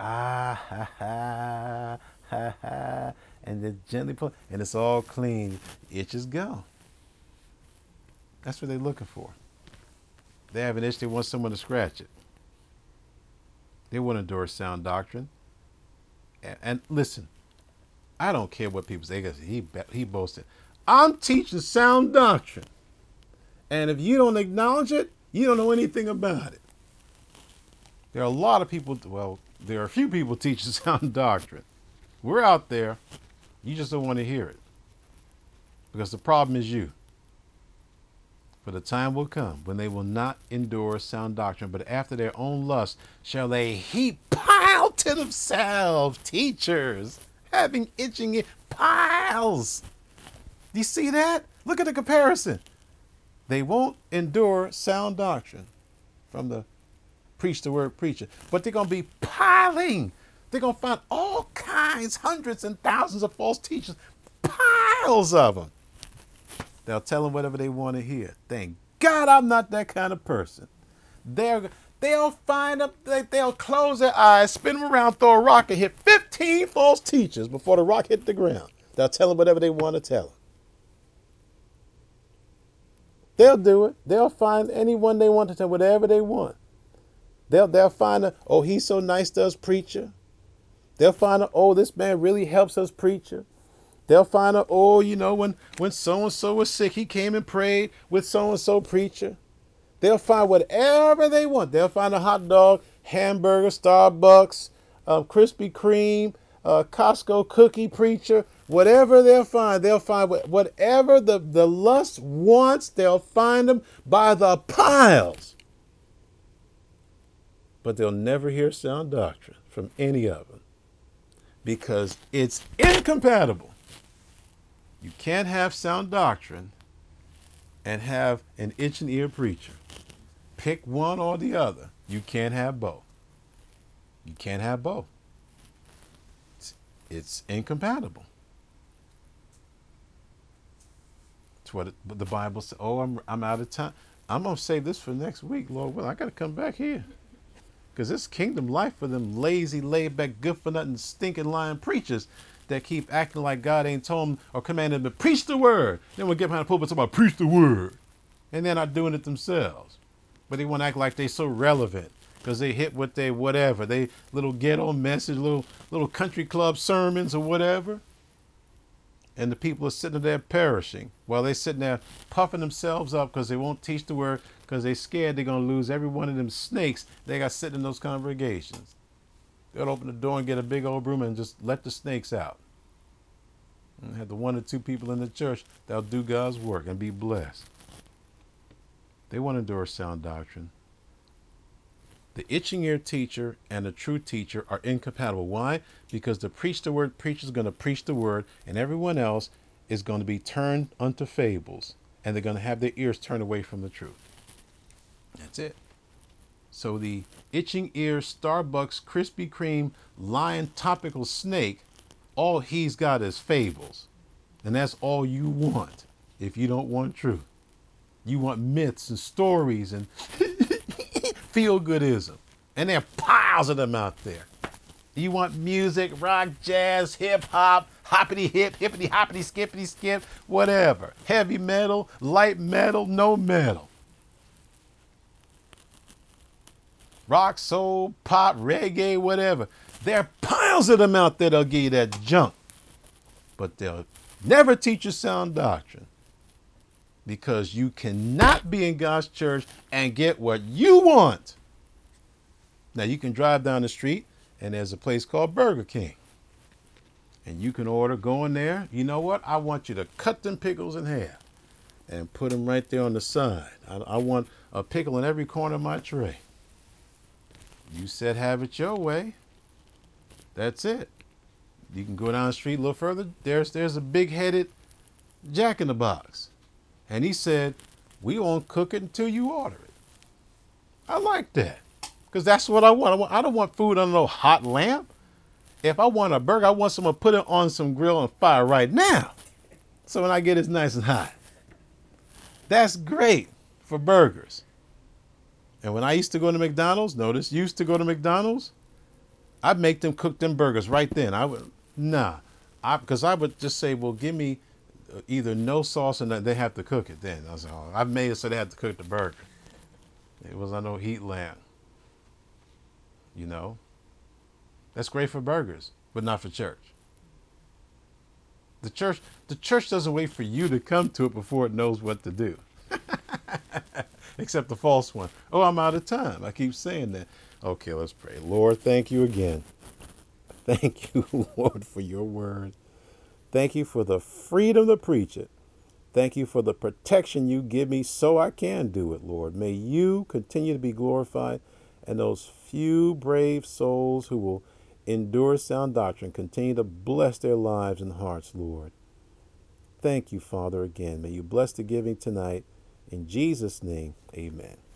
and then gently pull, and it's all clean. Itch is gone. That's what they're looking for. They have an itch, they want someone to scratch it. They want to endure sound doctrine. And listen, I don't care what people say. He boasted. I'm teaching sound doctrine. And if you don't acknowledge it, you don't know anything about it. There are a lot of people, there are a few people teaching sound doctrine. We're out there. You just don't want to hear it. Because the problem is you. For the time will come when they will not endure sound doctrine, but after their own lust shall they heap pile to themselves teachers having itching piles. Do you see that? Look at the comparison. They won't endure sound doctrine from the preach the word preacher, but they're going to be piling. They're going to find all kinds, hundreds and thousands of false teachers, piles of them. They'll tell them whatever they want to hear. Thank God I'm not that kind of person. They'll find them, they'll close their eyes, spin them around, throw a rock and hit 15 false teachers before the rock hit the ground. They'll tell them whatever they want to tell them. They'll do it. They'll find anyone they want to tell whatever they want. They'll find a, oh, he's so nice to us, preacher. They'll find a, oh, this man really helps us, preacher. They'll find a, oh, you know, when so-and-so was sick, he came and prayed with so-and-so, preacher. They'll find whatever they want. They'll find a hot dog, hamburger, Starbucks, Krispy Kreme, Costco cookie, preacher. Whatever they'll find whatever the lust wants, they'll find them by the piles. But they'll never hear sound doctrine from any of them because it's incompatible. You can't have sound doctrine and have an itching ear preacher. Pick one or the other. You can't have both. You can't have both. It's incompatible. It's what the Bible says. Oh, I'm out of time. I'm going to save this for next week, Lord willing. I got to come back here. Because this kingdom life for them lazy, laid-back, good-for-nothing, stinking, lying preachers that keep acting like God ain't told them or commanded them to preach the word. Then we'll get behind the pulpit and talk about preach the word. And they're not doing it themselves. But they want to act like they're so relevant because they hit what they whatever. They little ghetto message, little country club sermons or whatever. And the people are sitting there perishing while they're sitting there puffing themselves up because they won't teach the word because they're scared they're going to lose every one of them snakes they got sitting in those congregations. They'll open the door and get a big old broom and just let the snakes out. And have the one or two people in the church that'll do God's work and be blessed. They want to endure sound doctrine. The itching ear teacher and the true teacher are incompatible. Why? Because the preach the word preacher is going to preach the word and everyone else is going to be turned unto fables and they're going to have their ears turned away from the truth. That's it. So the itching ear Starbucks Krispy Kreme lying topical snake, all he's got is fables. And that's all you want if you don't want truth. You want myths and stories and feel-goodism. And there are piles of them out there. You want music, rock, jazz, hip-hop, hoppity-hip, hippity-hoppity, skippity-skip, whatever. Heavy metal, light metal, no metal. Rock, soul, pop, reggae, whatever. There are piles of them out there that'll give you that junk. But they'll never teach you sound doctrine. Because you cannot be in God's church and get what you want. Now, you can drive down the street and there's a place called Burger King. And you can order, go in there. You know what? I want you to cut them pickles in half and put them right there on the side. I want a pickle in every corner of my tray. You said have it your way. That's it. You can go down the street a little further. There's a big-headed Jack in the Box. And he said, we won't cook it until you order it. I like that. Because that's what I want. I don't want food on no hot lamp. If I want a burger, I want someone to put it on some grill and fire right now. So when I get it nice and hot. That's great for burgers. And when I used to go to McDonald's, I'd make them cook them burgers right then. Because I would just say, well, give me either no sauce and they have to cook it then. I was like, oh, I've made it so they have to cook the burger. It was on no heat lamp. You know, that's great for burgers, but not for church. The church doesn't wait for you to come to it before it knows what to do. Except the false one. Oh, I'm out of time. I keep saying that. Okay, let's pray. Lord, thank you again. Thank you, Lord, for your word. Thank you for the freedom to preach it. Thank you for the protection you give me so I can do it, Lord. May you continue to be glorified, and those few brave souls who will endure sound doctrine continue to bless their lives and hearts, Lord. Thank you, Father, again. May you bless the giving tonight. In Jesus' name, amen.